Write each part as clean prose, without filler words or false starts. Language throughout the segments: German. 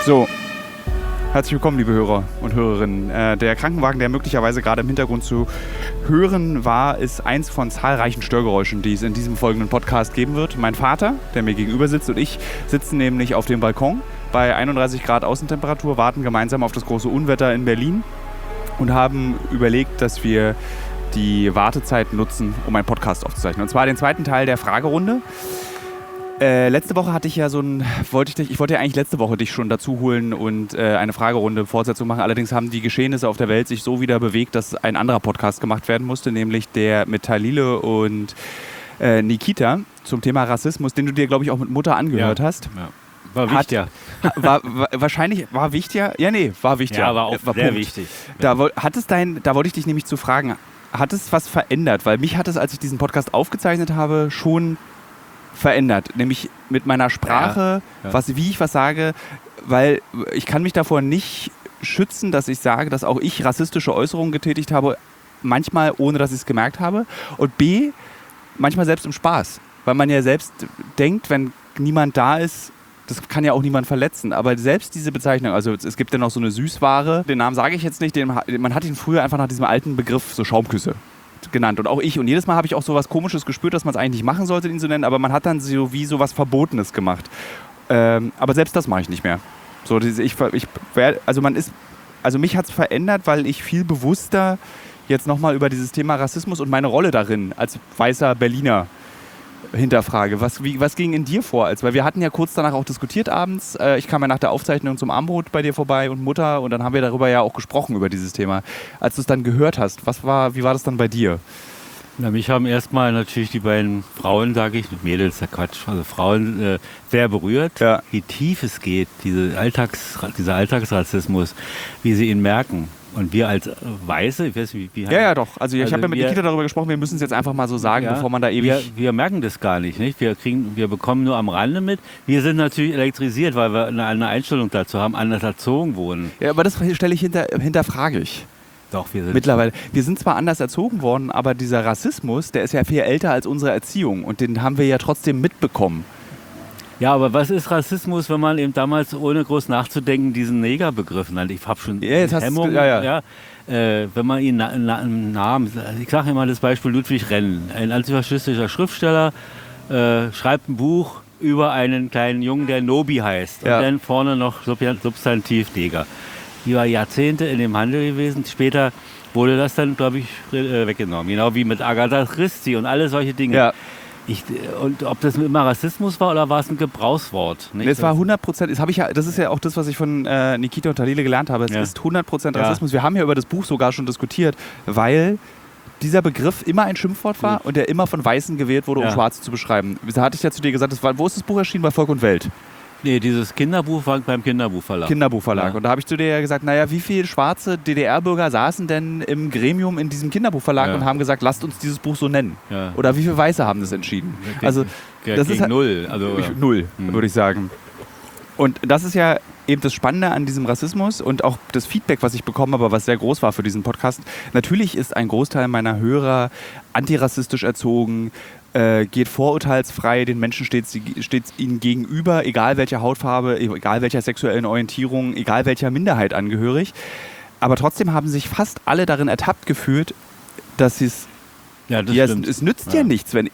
So, herzlich willkommen, liebe Hörer und Hörerinnen. Der Krankenwagen, der möglicherweise gerade im Hintergrund zu hören war, ist eins von zahlreichen Störgeräuschen, die es in diesem folgenden Podcast geben wird. Mein Vater, der mir gegenüber sitzt, und ich sitzen nämlich auf dem Balkon bei 31 Grad Außentemperatur, warten gemeinsam auf das große Unwetter in Berlin und haben überlegt, dass wir die Wartezeit nutzen, um einen Podcast aufzuzeichnen. Und zwar den zweiten Teil der Fragerunde. Letzte Woche hatte ich ja ich wollte ja eigentlich letzte Woche dich schon dazu holen und eine Fragerunde Fortsetzung machen. Allerdings haben die Geschehnisse auf der Welt sich so wieder bewegt, dass ein anderer Podcast gemacht werden musste, nämlich der mit Talile und Nikita zum Thema Rassismus, den du dir, glaube ich, auch mit Mutter angehört hast. Ja. War wichtiger. Wahrscheinlich war wichtiger. Ja, nee, war wichtiger. Ja, war auch sehr wichtig. Da wollte ich dich nämlich zu fragen, hat es was verändert? Weil mich hat es, als ich diesen Podcast aufgezeichnet habe, schon verändert, nämlich mit meiner Sprache, wie ich was sage, weil ich kann mich davor nicht schützen, dass ich sage, dass auch ich rassistische Äußerungen getätigt habe, manchmal ohne, dass ich es gemerkt habe, und B, manchmal selbst im Spaß, weil man ja selbst denkt, wenn niemand da ist, das kann ja auch niemand verletzen, aber selbst diese Bezeichnung, also es gibt ja noch so eine Süßware, den Namen sage ich jetzt nicht, man hat ihn früher einfach nach diesem alten Begriff so Schaumküsse genannt, und auch ich, und jedes Mal habe ich auch so was Komisches gespürt, dass man es eigentlich nicht machen sollte, ihn so nennen, aber man hat dann so wie so was Verbotenes gemacht. Aber selbst das mache ich nicht mehr. So, mich hat es verändert, weil ich viel bewusster jetzt nochmal über dieses Thema Rassismus und meine Rolle darin als weißer Berliner hinterfrage. Was ging in dir vor? Weil wir hatten ja kurz danach auch diskutiert abends. Ich kam ja nach der Aufzeichnung zum Abendbrot bei dir vorbei und Mutter, und dann haben wir darüber ja auch gesprochen, über dieses Thema. Als du es dann gehört hast, wie war das dann bei dir? Na, mich haben erstmal natürlich die beiden Frauen, sage ich, Mädels, der Quatsch, also Frauen sehr berührt, wie tief es geht, dieser Alltagsrassismus, wie sie ihn merken. Und wir als Weiße, ich weiß nicht, wie Ja, doch. Also ich habe ja mit Nikita darüber gesprochen, wir müssen es jetzt einfach mal so sagen, bevor man da ewig... Wir merken das gar nicht. Wir bekommen nur am Rande mit. Wir sind natürlich elektrisiert, weil wir eine Einstellung dazu haben, anders erzogen wurden. Ja, aber das hinterfrage ich. Doch, wir sind... Mittlerweile. Wir sind zwar anders erzogen worden, aber dieser Rassismus, der ist ja viel älter als unsere Erziehung, und den haben wir ja trotzdem mitbekommen. Ja, aber was ist Rassismus, wenn man eben damals, ohne groß nachzudenken, diesen Negerbegriff nannte? Ich habe schon Hemmung, wenn man ihn einen Namen... Ich sage immer das Beispiel Ludwig Renn, ein antifaschistischer Schriftsteller, schreibt ein Buch über einen kleinen Jungen, der Nobi heißt. Und dann vorne noch Substantiv Neger. Die war Jahrzehnte in dem Handel gewesen. Später wurde das dann, glaube ich, weggenommen. Genau wie mit Agatha Christie und alle solche Dinge. Ja. Und ob das immer Rassismus war oder war es ein Gebrauchswort? Nicht? Das war 100%, das ist ja auch das, was ich von Nikita und Talile gelernt habe. Es ist 100% Rassismus. Wir haben ja über das Buch sogar schon diskutiert, weil dieser Begriff immer ein Schimpfwort war und der immer von Weißen gewählt wurde, um Schwarze zu beschreiben. Da hatte ich ja zu dir gesagt, wo ist das Buch erschienen? Bei Volk und Welt. Nee, dieses Kinderbuch war beim Kinderbuchverlag. Und da habe ich zu dir ja gesagt, naja, wie viele schwarze DDR-Bürger saßen denn im Gremium in diesem Kinderbuchverlag und haben gesagt, lasst uns dieses Buch so nennen? Ja. Oder wie viele Weiße haben das entschieden? Das ist halt null. Null, würde ich sagen. Und das ist ja eben das Spannende an diesem Rassismus und auch das Feedback, was ich bekommen habe, was sehr groß war für diesen Podcast. Natürlich ist ein Großteil meiner Hörer antirassistisch erzogen, geht vorurteilsfrei, den Menschen steht ihnen gegenüber, egal welcher Hautfarbe, egal welcher sexuellen Orientierung, egal welcher Minderheit angehörig. Aber trotzdem haben sich fast alle darin ertappt gefühlt, dass es nützt ja nichts, wenn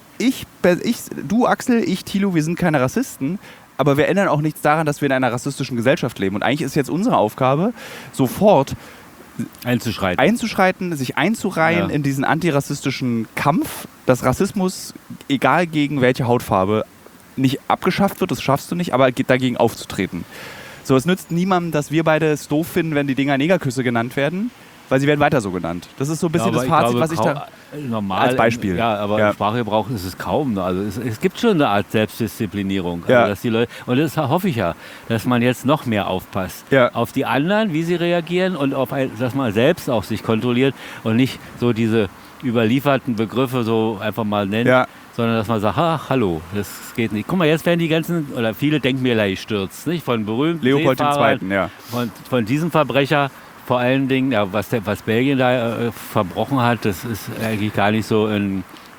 du Axel, ich Thilo, wir sind keine Rassisten, aber wir ändern auch nichts daran, dass wir in einer rassistischen Gesellschaft leben. Und eigentlich ist jetzt unsere Aufgabe, sofort einzuschreiten, sich einzureihen in diesen antirassistischen Kampf, dass Rassismus, egal gegen welche Hautfarbe, nicht abgeschafft wird, das schaffst du nicht, aber dagegen aufzutreten. So, es nützt niemandem, dass wir beide es doof finden, wenn die Dinger Negerküsse genannt werden, weil sie werden weiter so genannt. Das ist so ein bisschen das Fazit, was ich da normal als Beispiel. Im Sprachgebrauch ist es kaum. Also es gibt schon eine Art Selbstdisziplinierung. Also dass die Leute, und das hoffe ich ja, dass man jetzt noch mehr aufpasst. Auf die anderen, wie sie reagieren, und dass man selbst auch sich kontrolliert und nicht so diese überlieferten Begriffe so einfach mal nennt, sondern dass man sagt, hallo, das geht nicht. Guck mal, jetzt werden die ganzen, oder viele Denkmäler gestürzt, nicht? Von berühmten Leopold II., von diesem Verbrecher. Vor allen Dingen, was Belgien da verbrochen hat, das ist eigentlich gar nicht so in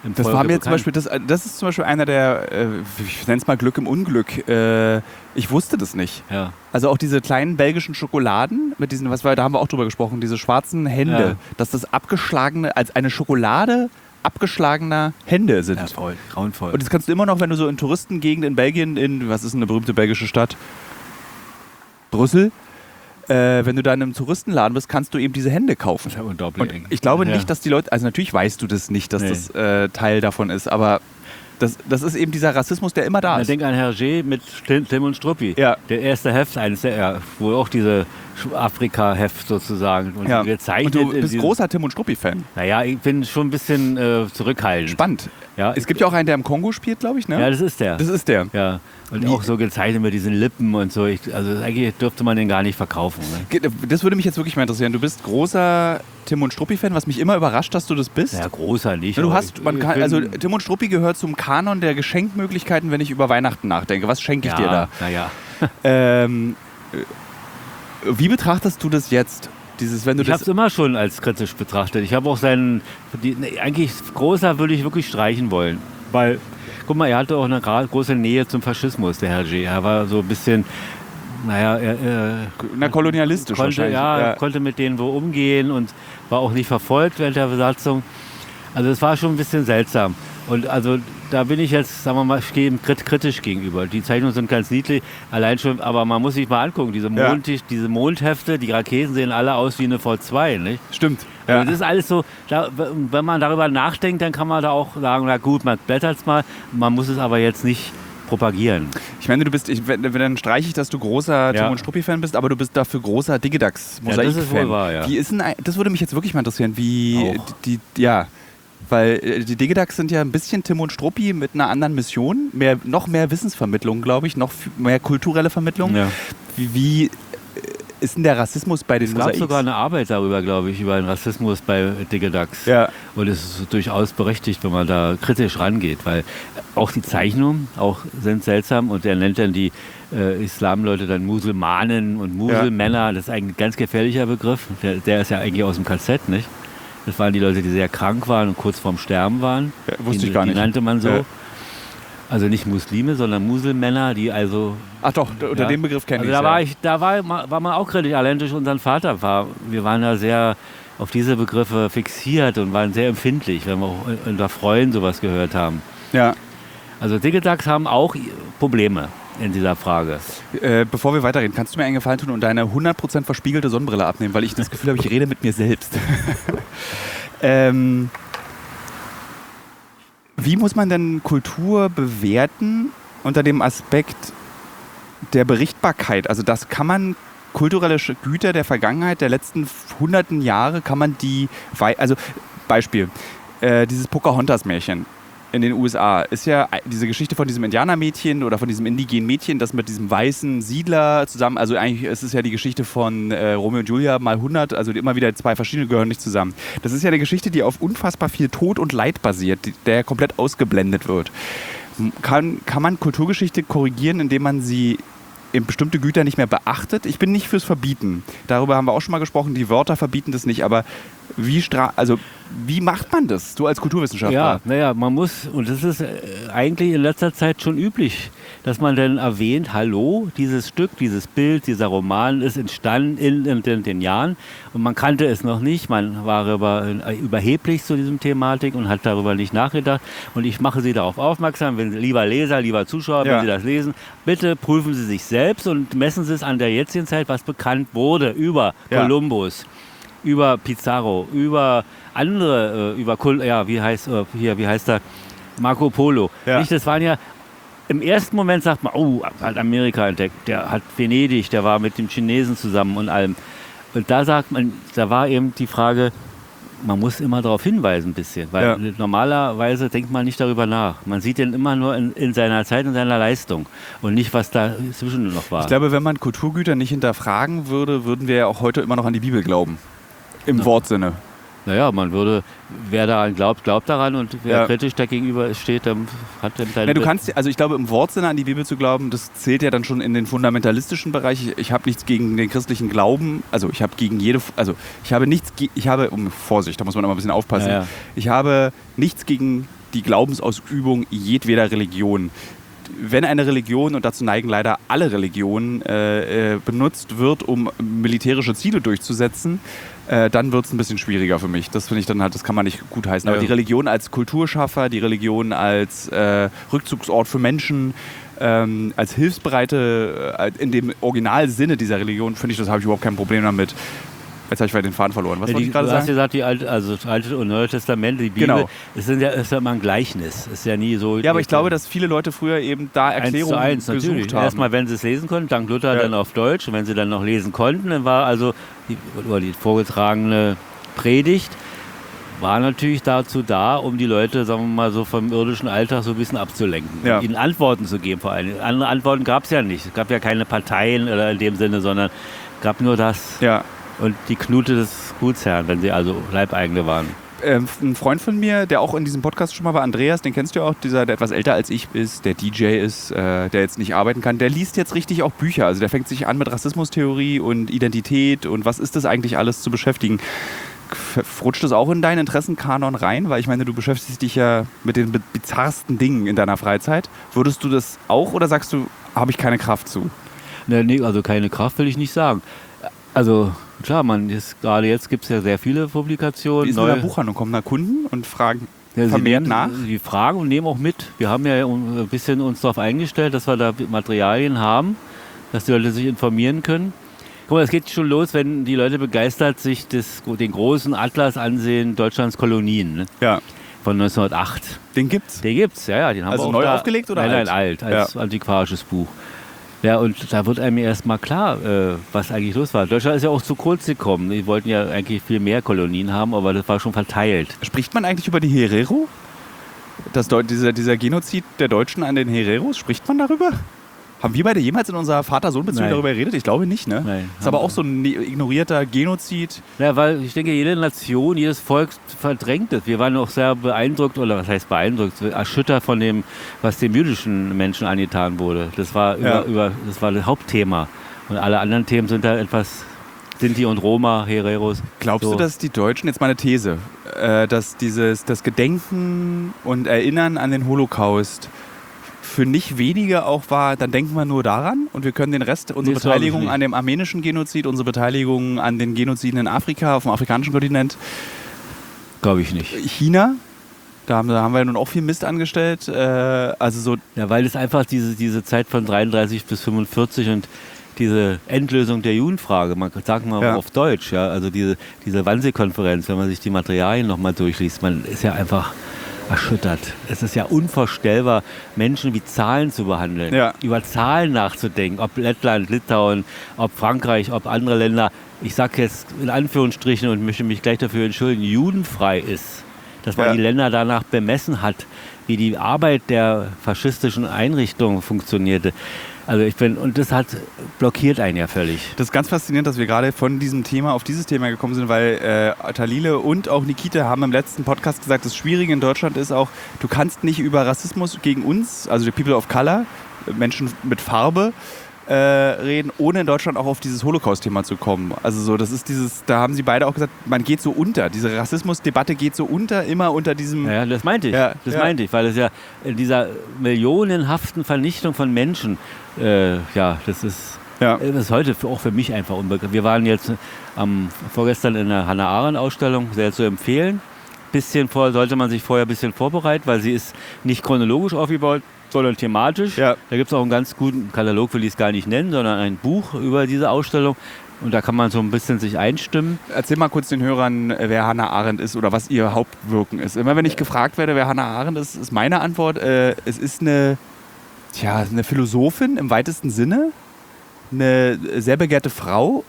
im Das Volke war mir bekannt. zum Beispiel, das ist zum Beispiel einer der, ich nenne es mal Glück im Unglück. Ich wusste das nicht. Ja. Also auch diese kleinen belgischen Schokoladen mit diesen, da haben wir auch drüber gesprochen, diese schwarzen Hände, dass das abgeschlagene, als eine Schokolade abgeschlagener Hände sind. Ja, voll, grauenvoll. Und das kannst du immer noch, wenn du so in Touristengegend in Belgien, was ist eine berühmte belgische Stadt? Brüssel. Wenn du da in einem Touristenladen bist, kannst du eben diese Hände kaufen. Das ist ja unglaublich. Und ich glaube nicht, dass die Leute, also natürlich weißt du das nicht, dass das Teil davon ist, aber das ist eben dieser Rassismus, der immer da ist. Denk an Hergé mit Tim und Struppi. Ja. Der erste Heft, wo auch diese Afrika-Heft sozusagen. Und gezeichnet. Und du bist großer Tim und Struppi-Fan. Naja, ich bin schon ein bisschen zurückhaltend. Spannend. Ja, es gibt ja auch einen, der im Kongo spielt, glaube ich, ne? Ja, das ist der. Das ist der. Ja. Und auch so gezeichnet mit diesen Lippen und so. Also eigentlich dürfte man den gar nicht verkaufen. Ne? Das würde mich jetzt wirklich mal interessieren. Du bist großer Tim und Struppi-Fan, was mich immer überrascht, dass du das bist. Ja, großer nicht. Also Tim und Struppi gehört zum Kanon der Geschenkmöglichkeiten, wenn ich über Weihnachten nachdenke. Was schenke ich dir da? Naja. Wie betrachtest du das jetzt? Ich habe es immer schon als kritisch betrachtet. Ich habe auch eigentlich großer würde ich wirklich streichen wollen. Weil, guck mal, er hatte auch eine große Nähe zum Faschismus, der Hergé. Er war so ein bisschen, kolonialistisch wahrscheinlich. Konnte mit denen wo umgehen und war auch nicht verfolgt während der Besatzung. Also es war schon ein bisschen seltsam. Und also da bin ich jetzt, sagen wir mal, kritisch gegenüber. Die Zeichnungen sind ganz niedlich, allein schon, aber man muss sich mal angucken, diese Mondhefte, die Raketen sehen alle aus wie eine V2, nicht? Stimmt. Ja. Also das ist alles so, wenn man darüber nachdenkt, dann kann man da auch sagen, na gut, man blättert es mal, man muss es aber jetzt nicht propagieren. Ich meine, dann streiche ich, dass du großer Tim und Struppi-Fan bist, aber du bist dafür großer Digidax-Mosaik-Fan. Ja, das ist wohl wahr, ja. Das würde mich jetzt wirklich mal interessieren, weil die Digidax sind ja ein bisschen Tim und Struppi mit einer anderen Mission, noch mehr Wissensvermittlung, glaube ich, noch mehr kulturelle Vermittlung. Ja. Wie ist denn der Rassismus bei den Mosaiks? Es gab sogar eine Arbeit darüber, glaube ich, über den Rassismus bei Digidax. Ja. Und es ist durchaus berechtigt, wenn man da kritisch rangeht, weil auch die Zeichnungen sind seltsam und er nennt dann die Islamleute dann Muselmanen und Muselmänner. Das ist eigentlich ein ganz gefährlicher Begriff. Der ist ja eigentlich aus dem KZ, nicht? Das waren die Leute, die sehr krank waren und kurz vorm Sterben waren. Ja, wusste ich gar nicht. Die nannte man so. Ja. Also nicht Muslime, sondern Muselmänner, die also... Ach doch, unter dem Begriff kenne ich es. Da war man auch kritisch, allein durch unseren Vater. Wir waren da sehr auf diese Begriffe fixiert und waren sehr empfindlich, wenn wir auch unter Freunden sowas gehört haben. Ja. Also Digidax haben auch Probleme in dieser Frage. Bevor wir weiterreden, kannst du mir einen Gefallen tun und deine 100% verspiegelte Sonnenbrille abnehmen, weil ich das Gefühl habe, ich rede mit mir selbst. Wie muss man denn Kultur bewerten unter dem Aspekt der Berichtbarkeit? Also das kann man kulturelle Güter der Vergangenheit, der letzten hunderten Jahre, kann man die... Also Beispiel, dieses Pocahontas-Märchen in den USA ist ja diese Geschichte von diesem Indianermädchen oder von diesem indigenen Mädchen, das mit diesem weißen Siedler zusammen, also eigentlich ist es ja die Geschichte von Romeo und Julia mal 100, also immer wieder zwei verschiedene gehören nicht zusammen. Das ist ja eine Geschichte, die auf unfassbar viel Tod und Leid basiert, der komplett ausgeblendet wird. Kann man Kulturgeschichte korrigieren, indem man sie in bestimmte Güter nicht mehr beachtet? Ich bin nicht fürs Verbieten. Darüber haben wir auch schon mal gesprochen, die Wörter verbieten das nicht, aber wie macht man das, du als Kulturwissenschaftler? Ja, naja, man muss, und das ist eigentlich in letzter Zeit schon üblich, dass man dann erwähnt, hallo, dieses Stück, dieses Bild, dieser Roman ist entstanden in den Jahren und man kannte es noch nicht, man war überheblich zu diesem Thematik und hat darüber nicht nachgedacht und ich mache Sie darauf aufmerksam, lieber Leser, lieber Zuschauer, wenn Sie das lesen, bitte prüfen Sie sich selbst und messen Sie es an der jetzigen Zeit, was bekannt wurde über Kolumbus, über Pizarro, über andere, wie heißt er, Marco Polo. Ja. Nicht, das waren ja, im ersten Moment sagt man, hat Amerika entdeckt, der hat Venedig, der war mit dem Chinesen zusammen und allem. Und da sagt man, da war eben die Frage, man muss immer darauf hinweisen ein bisschen, weil normalerweise denkt man nicht darüber nach. Man sieht den immer nur in seiner Zeit und seiner Leistung und nicht, was da zwischen noch war. Ich glaube, wenn man Kulturgüter nicht hinterfragen würde, würden wir ja auch heute immer noch an die Bibel glauben. Im Wortsinne. Naja, wer daran glaubt, glaubt daran und wer kritisch dagegenüber steht, dann hat dann seine... Ich glaube, im Wortsinne an die Bibel zu glauben, das zählt ja dann schon in den fundamentalistischen Bereich. Ich habe nichts gegen den christlichen Glauben, Vorsicht, da muss man immer ein bisschen aufpassen. Ja. Ich habe nichts gegen die Glaubensausübung jedweder Religion. Wenn eine Religion, und dazu neigen leider alle Religionen, benutzt wird, um militärische Ziele durchzusetzen, dann wird es ein bisschen schwieriger für mich. Das finde ich dann halt, das kann man nicht gutheißen. Aber die Religion als Kulturschaffer, die Religion als Rückzugsort für Menschen, als Hilfsbereite, in dem Originalsinne dieser Religion, finde ich, das habe ich überhaupt kein Problem damit. Jetzt habe ich den Faden verloren. Was wollte ich gerade sagen? Du hast gesagt, das Alte und Neue Testament, die Bibel, genau. ist ja immer ein Gleichnis. Ist ja nie so. Ja, aber ich glaube, dass viele Leute früher eben da Erklärungen gesucht haben. Erstmal, wenn sie es lesen konnten, dank Luther dann auf Deutsch. Und wenn sie dann noch lesen konnten, dann war also die vorgetragene Predigt war natürlich dazu da, um die Leute, sagen wir mal, so vom irdischen Alltag so ein bisschen abzulenken. Ja. Ihnen Antworten zu geben vor allem. Andere Antworten gab es ja nicht. Es gab ja keine Parteien oder in dem Sinne, sondern es gab nur das. Ja. Und die Knute des Gutsherrn, wenn sie also Leibeigene waren. Ein Freund von mir, der auch in diesem Podcast schon mal war, Andreas, den kennst du ja auch, der etwas älter als ich ist, der DJ ist, der jetzt nicht arbeiten kann, der liest jetzt richtig auch Bücher. Also der fängt sich an mit Rassismustheorie und Identität und was ist das eigentlich alles zu beschäftigen. Rutscht das auch in deinen Interessenkanon rein? Weil ich meine, du beschäftigst dich ja mit den bizarrsten Dingen in deiner Freizeit. Würdest du das auch oder sagst du, habe ich keine Kraft zu? Nee, also keine Kraft will ich nicht sagen. Also klar, gerade jetzt gibt es ja sehr viele Publikationen. Wie ist in der Buchhandlung? Kommen da Kunden und fragen vermehrt nach? Die fragen und nehmen auch mit. Wir haben ja ein bisschen uns darauf eingestellt, dass wir da Materialien haben, dass die Leute sich informieren können. Guck mal, es geht schon los, wenn die Leute begeistert sich den großen Atlas ansehen, Deutschlands Kolonien. Ne? Ja. Von 1908. Den gibt's? Den gibt's, ja. Den haben also wir auch neu aufgelegt oder alt? Nein, alt, als antiquarisches Buch. Ja, und da wird einem erst mal klar, was eigentlich los war. Deutschland ist ja auch zu kurz gekommen. Die wollten ja eigentlich viel mehr Kolonien haben, aber das war schon verteilt. Spricht man eigentlich über die Herero? Dieser Genozid der Deutschen an den Hereros, spricht man darüber? Haben wir beide jemals in unserer Vater-Sohn-Beziehung darüber geredet? Ich glaube nicht, ne? Nein. Ist aber auch so ein ignorierter Genozid. Ja, weil ich denke, jede Nation, jedes Volk verdrängt es. Wir waren auch sehr beeindruckt, oder was heißt beeindruckt, erschüttert von dem, was den jüdischen Menschen angetan wurde. Das war das war das Hauptthema. Und alle anderen Themen sind da etwas Sinti und Roma, Hereros. Glaubst du, dass die Deutschen, jetzt mal eine These, dass das Gedenken und Erinnern an den Holocaust für nicht wenige auch war, dann denken wir nur daran und wir können den Rest, unsere Beteiligung an dem armenischen Genozid, unsere Beteiligung an den Genoziden in Afrika, auf dem afrikanischen Kontinent. Glaube ich nicht. China, da haben wir ja nun auch viel Mist angestellt. Ja, weil es einfach diese Zeit von 33 bis 45 und diese Endlösung der Judenfrage, man sagt mal auf Deutsch, ja, also diese Wannsee-Konferenz, wenn man sich die Materialien nochmal durchliest, man ist ja einfach erschüttert. Es ist ja unvorstellbar, Menschen wie Zahlen zu behandeln, über Zahlen nachzudenken, ob Lettland, Litauen, ob Frankreich, ob andere Länder, ich sage jetzt in Anführungsstrichen und möchte mich gleich dafür entschuldigen, judenfrei ist. Dass man die Länder danach bemessen hat, wie die Arbeit der faschistischen Einrichtungen funktionierte. Also und das blockiert einen ja völlig. Das ist ganz faszinierend, dass wir gerade von diesem Thema auf dieses Thema gekommen sind, weil Talile und auch Nikita haben im letzten Podcast gesagt, das Schwierige in Deutschland ist auch, du kannst nicht über Rassismus gegen uns, also die People of Color, Menschen mit Farbe, reden, ohne in Deutschland auch auf dieses Holocaust-Thema zu kommen. Also so, das ist da haben sie beide auch gesagt, man geht so unter. Diese Rassismusdebatte geht so unter, immer unter diesem... Ja, das meinte ich. Meinte ich, weil es ja in dieser millionenhaften Vernichtung von Menschen, das ist heute auch für mich einfach unbekannt. Wir waren jetzt vorgestern in der Hannah Arendt-Ausstellung, sehr zu empfehlen. Sollte man sich vorher ein bisschen vorbereiten, weil sie ist nicht chronologisch aufgebaut, sondern thematisch. Ja. Da gibt es auch einen ganz guten Katalog, will ich es gar nicht nennen, sondern ein Buch über diese Ausstellung. Und da kann man so ein bisschen sich einstimmen. Erzähl mal kurz den Hörern, wer Hannah Arendt ist oder was ihr Hauptwirken ist. Immer wenn ich gefragt werde, wer Hannah Arendt ist, ist meine Antwort, es ist eine Philosophin im weitesten Sinne, eine sehr begehrte Frau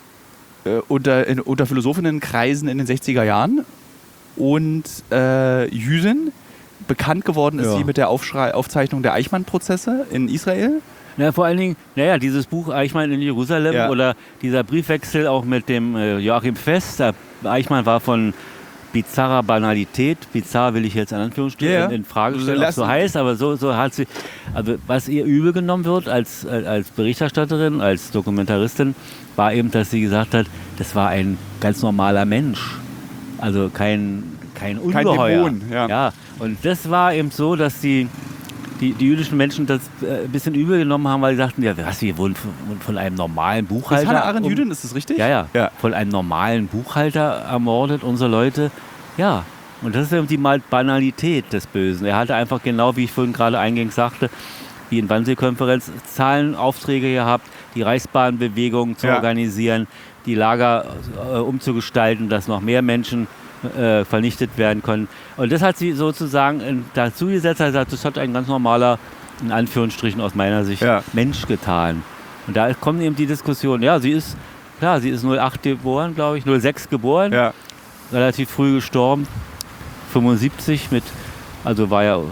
unter Philosophinnenkreisen in den 60er Jahren und Jüdin. Bekannt geworden ist sie mit der Aufzeichnung der Eichmann-Prozesse in Israel. Ja, vor allen Dingen, dieses Buch Eichmann in Jerusalem oder dieser Briefwechsel auch mit dem Joachim Fest. Eichmann war von bizarrer Banalität, bizarr will ich jetzt in Anführungsstrichen in Frage stellen, ob es so heißt, aber so hat sie, also was ihr übel genommen wird als Berichterstatterin, als Dokumentaristin, war eben, dass sie gesagt hat, das war ein ganz normaler Mensch. Also kein kein Ungeheuer. Kein Dämon, ja. Und das war eben so, dass die jüdischen Menschen das ein bisschen übel genommen haben, weil sie sagten, ja, wir wurden von einem normalen Buchhalter... Ist Hannah Arendt Jüdin, ist das richtig? Ja. Von einem normalen Buchhalter ermordet, unsere Leute. Ja, und das ist eben die Banalität des Bösen. Er hatte einfach genau, wie ich vorhin gerade eingangs sagte, wie in Wannsee-Konferenz, Zahlenaufträge gehabt, die Reichsbahnbewegung zu organisieren, die Lager umzugestalten, dass noch mehr Menschen vernichtet werden können. Und das hat sie sozusagen dazu gesetzt, das hat ein ganz normaler, in Anführungsstrichen aus meiner Sicht, Mensch getan. Und da kommt eben die Diskussion, sie ist 08 geboren, glaube ich, 06 geboren, relativ früh gestorben, 75 also war ja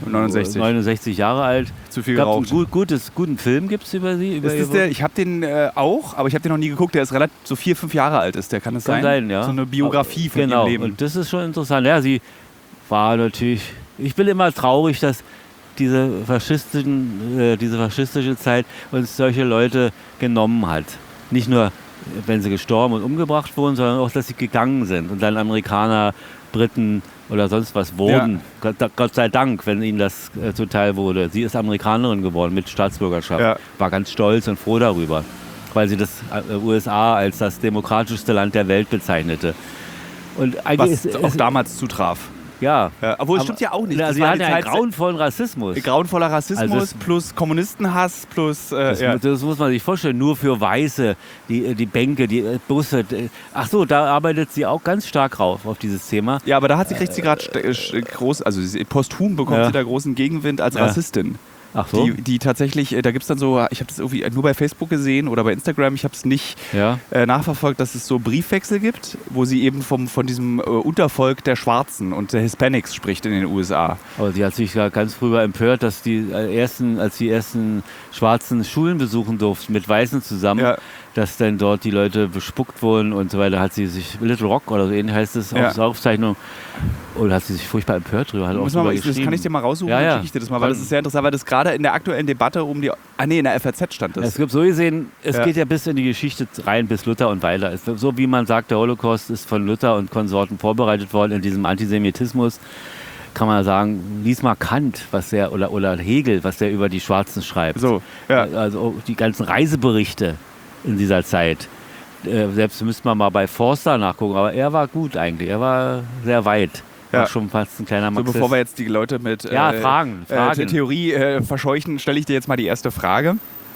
69 Jahre alt. Zu viel geraucht. Einen guten Film gibt es über sie. Ich habe den auch, aber ich habe den noch nie geguckt. Der ist relativ so 4-5 Jahre alt ist. Der kann es sein? Ja. So eine Biografie von ihrem Leben. Und das ist schon interessant. Ja, sie war natürlich... Ich bin immer traurig, dass diese faschistische Zeit uns solche Leute genommen hat. Nicht nur, wenn sie gestorben und umgebracht wurden, sondern auch, dass sie gegangen sind. Und dann Amerikaner, Briten oder sonst was wurden. Ja. Gott sei Dank, wenn ihnen das zuteil wurde. Sie ist Amerikanerin geworden mit Staatsbürgerschaft. Ja. War ganz stolz und froh darüber, weil sie das USA als das demokratischste Land der Welt bezeichnete. Und was auch damals zutraf. Ja. Obwohl, es stimmt ja auch nicht. Sie hatten einen grauenvollen Rassismus. Grauenvoller Rassismus plus Kommunistenhass plus... Das muss man sich vorstellen. Nur für Weiße, die Bänke, die Busse. Ach so, da arbeitet sie auch ganz stark rauf auf dieses Thema. Ja, aber da kriegt sie gerade groß... Also posthum bekommt sie da großen Gegenwind als Rassistin. Ach so. Die tatsächlich, da gibt es dann so, ich habe das irgendwie nur bei Facebook gesehen oder bei Instagram, ich habe es nicht nachverfolgt, dass es so Briefwechsel gibt, wo sie eben von diesem Untervolk der Schwarzen und der Hispanics spricht in den USA. Aber sie hat sich ja ganz früher empört, dass als die ersten schwarzen Schulen besuchen durften, mit Weißen zusammen, dass dann dort die Leute bespuckt wurden und so weiter, hat sie sich, Little Rock oder so ähnlich heißt es, Aufzeichnung, und hat sie sich furchtbar empört drüber. Das kann ich dir mal raussuchen, dann schicke ich dir das mal, weil das ist sehr interessant, weil das gerade in der aktuellen Debatte in der FAZ stand das. Es gibt so gesehen, es geht ja bis in die Geschichte rein, bis Luther und weiter. So wie man sagt, der Holocaust ist von Luther und Konsorten vorbereitet worden in diesem Antisemitismus, kann man sagen, lies mal Kant, oder Hegel, was der über die Schwarzen schreibt. So, also die ganzen Reiseberichte in dieser Zeit. Selbst müsste man mal bei Forster nachgucken, aber er war gut eigentlich, er war sehr weit. War schon fast ein kleiner Marxist. So, bevor wir jetzt die Leute mit Fragen. Theorie verscheuchen, stelle ich dir jetzt mal die erste Frage.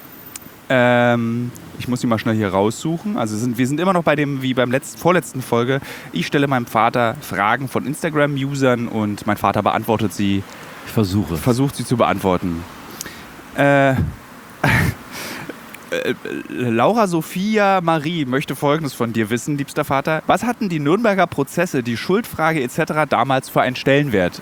Ich muss die mal schnell hier raussuchen. Also wir sind immer noch bei dem, wie beim vorletzten Folge. Ich stelle meinem Vater Fragen von Instagram-Usern und mein Vater beantwortet sie. Ich versucht sie zu beantworten. Laura Sophia Marie möchte Folgendes von dir wissen, liebster Vater. Was hatten die Nürnberger Prozesse, die Schuldfrage etc. damals für einen Stellenwert?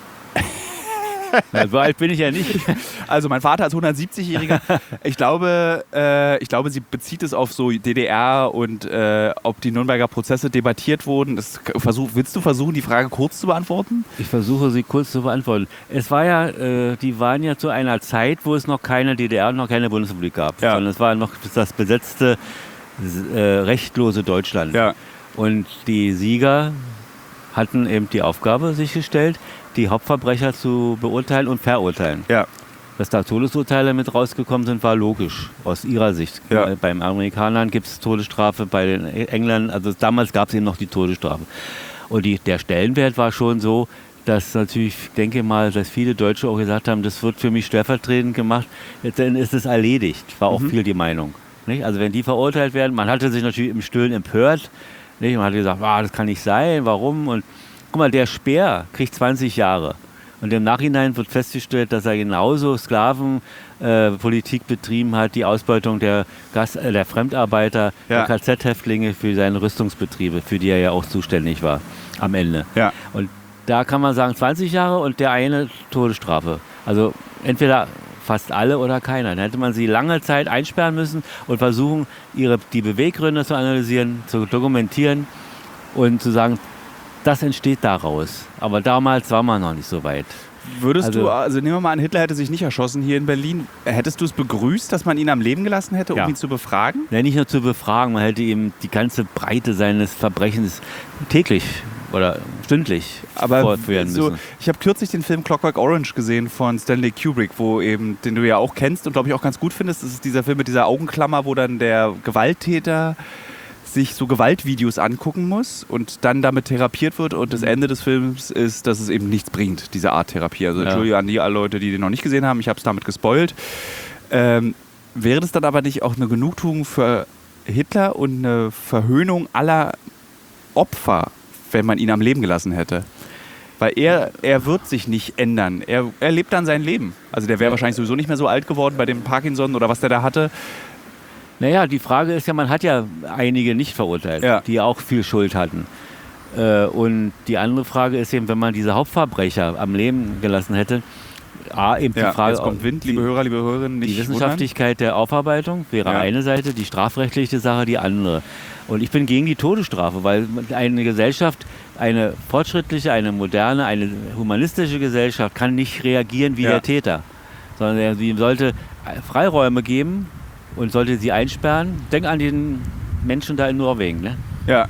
So alt bin ich ja nicht. Also mein Vater als 170-Jähriger, ich glaube, sie bezieht es auf so DDR und ob die Nürnberger Prozesse debattiert wurden. Willst du versuchen, die Frage kurz zu beantworten? Ich versuche, sie kurz zu beantworten. Es war die waren ja zu einer Zeit, wo es noch keine DDR und noch keine Bundesrepublik gab. Sondern es war noch das besetzte, rechtlose Deutschland. Ja. Und die Sieger hatten eben die Aufgabe sich gestellt, die Hauptverbrecher zu beurteilen und verurteilen. Ja. Dass da Todesurteile mit rausgekommen sind, war logisch aus ihrer Sicht. Ja. Beim Amerikanern gibt es Todesstrafe, bei den Engländern, also damals gab es eben noch die Todesstrafe. Und der Stellenwert war schon so, dass natürlich, ich denke mal, dass viele Deutsche auch gesagt haben, das wird für mich stellvertretend gemacht, dann ist es erledigt, war auch viel die Meinung. Nicht? Also wenn die verurteilt werden, man hatte sich natürlich im Stillen empört, nicht? Man hat gesagt, das kann nicht sein, warum? Und guck mal, der Speer kriegt 20 Jahre. Und im Nachhinein wird festgestellt, dass er genauso Sklavenpolitik betrieben hat, die Ausbeutung der Fremdarbeiter, der KZ-Häftlinge für seine Rüstungsbetriebe, für die er ja auch zuständig war am Ende. Ja. Und da kann man sagen 20 Jahre und der eine Todesstrafe. Also entweder fast alle oder keiner. Dann hätte man sie lange Zeit einsperren müssen und versuchen, die Beweggründe zu analysieren, zu dokumentieren und zu sagen, das entsteht daraus. Aber damals war man noch nicht so weit. Würdest du, nehmen wir mal an, Hitler hätte sich nicht erschossen hier in Berlin. Hättest du es begrüßt, dass man ihn am Leben gelassen hätte, um ihn zu befragen? Ja, nicht nur zu befragen, man hätte ihm die ganze Breite seines Verbrechens täglich oder stündlich fortführen müssen. So, ich habe kürzlich den Film Clockwork Orange gesehen von Stanley Kubrick, den du ja auch kennst und glaube ich auch ganz gut findest. Das ist dieser Film mit dieser Augenklammer, wo dann der Gewalttäter sich so Gewaltvideos angucken muss und dann damit therapiert wird und das Ende des Films ist, dass es eben nichts bringt, diese Art Therapie. Also Entschuldigung an die Leute, die den noch nicht gesehen haben, ich habe es damit gespoilt. Wäre das dann aber nicht auch eine Genugtuung für Hitler und eine Verhöhnung aller Opfer, wenn man ihn am Leben gelassen hätte? Weil er wird sich nicht ändern. Er lebt dann sein Leben. Also der wäre wahrscheinlich sowieso nicht mehr so alt geworden bei dem Parkinson oder was der da hatte. Naja, die Frage ist ja, man hat ja einige nicht verurteilt, die auch viel Schuld hatten. Und die andere Frage ist eben, wenn man diese Hauptverbrecher am Leben gelassen hätte, eben die Frage, jetzt kommt Wind, liebe Hörer, liebe Hörerinnen, nicht die Wissenschaftlichkeit der Aufarbeitung wäre eine Seite, die strafrechtliche Sache die andere. Und ich bin gegen die Todesstrafe, weil eine Gesellschaft, eine fortschrittliche, eine moderne, eine humanistische Gesellschaft kann nicht reagieren wie der Täter, sondern sie sollte Freiräume geben und sollte sie einsperren. Denk an den Menschen da in Norwegen, ne? Ja.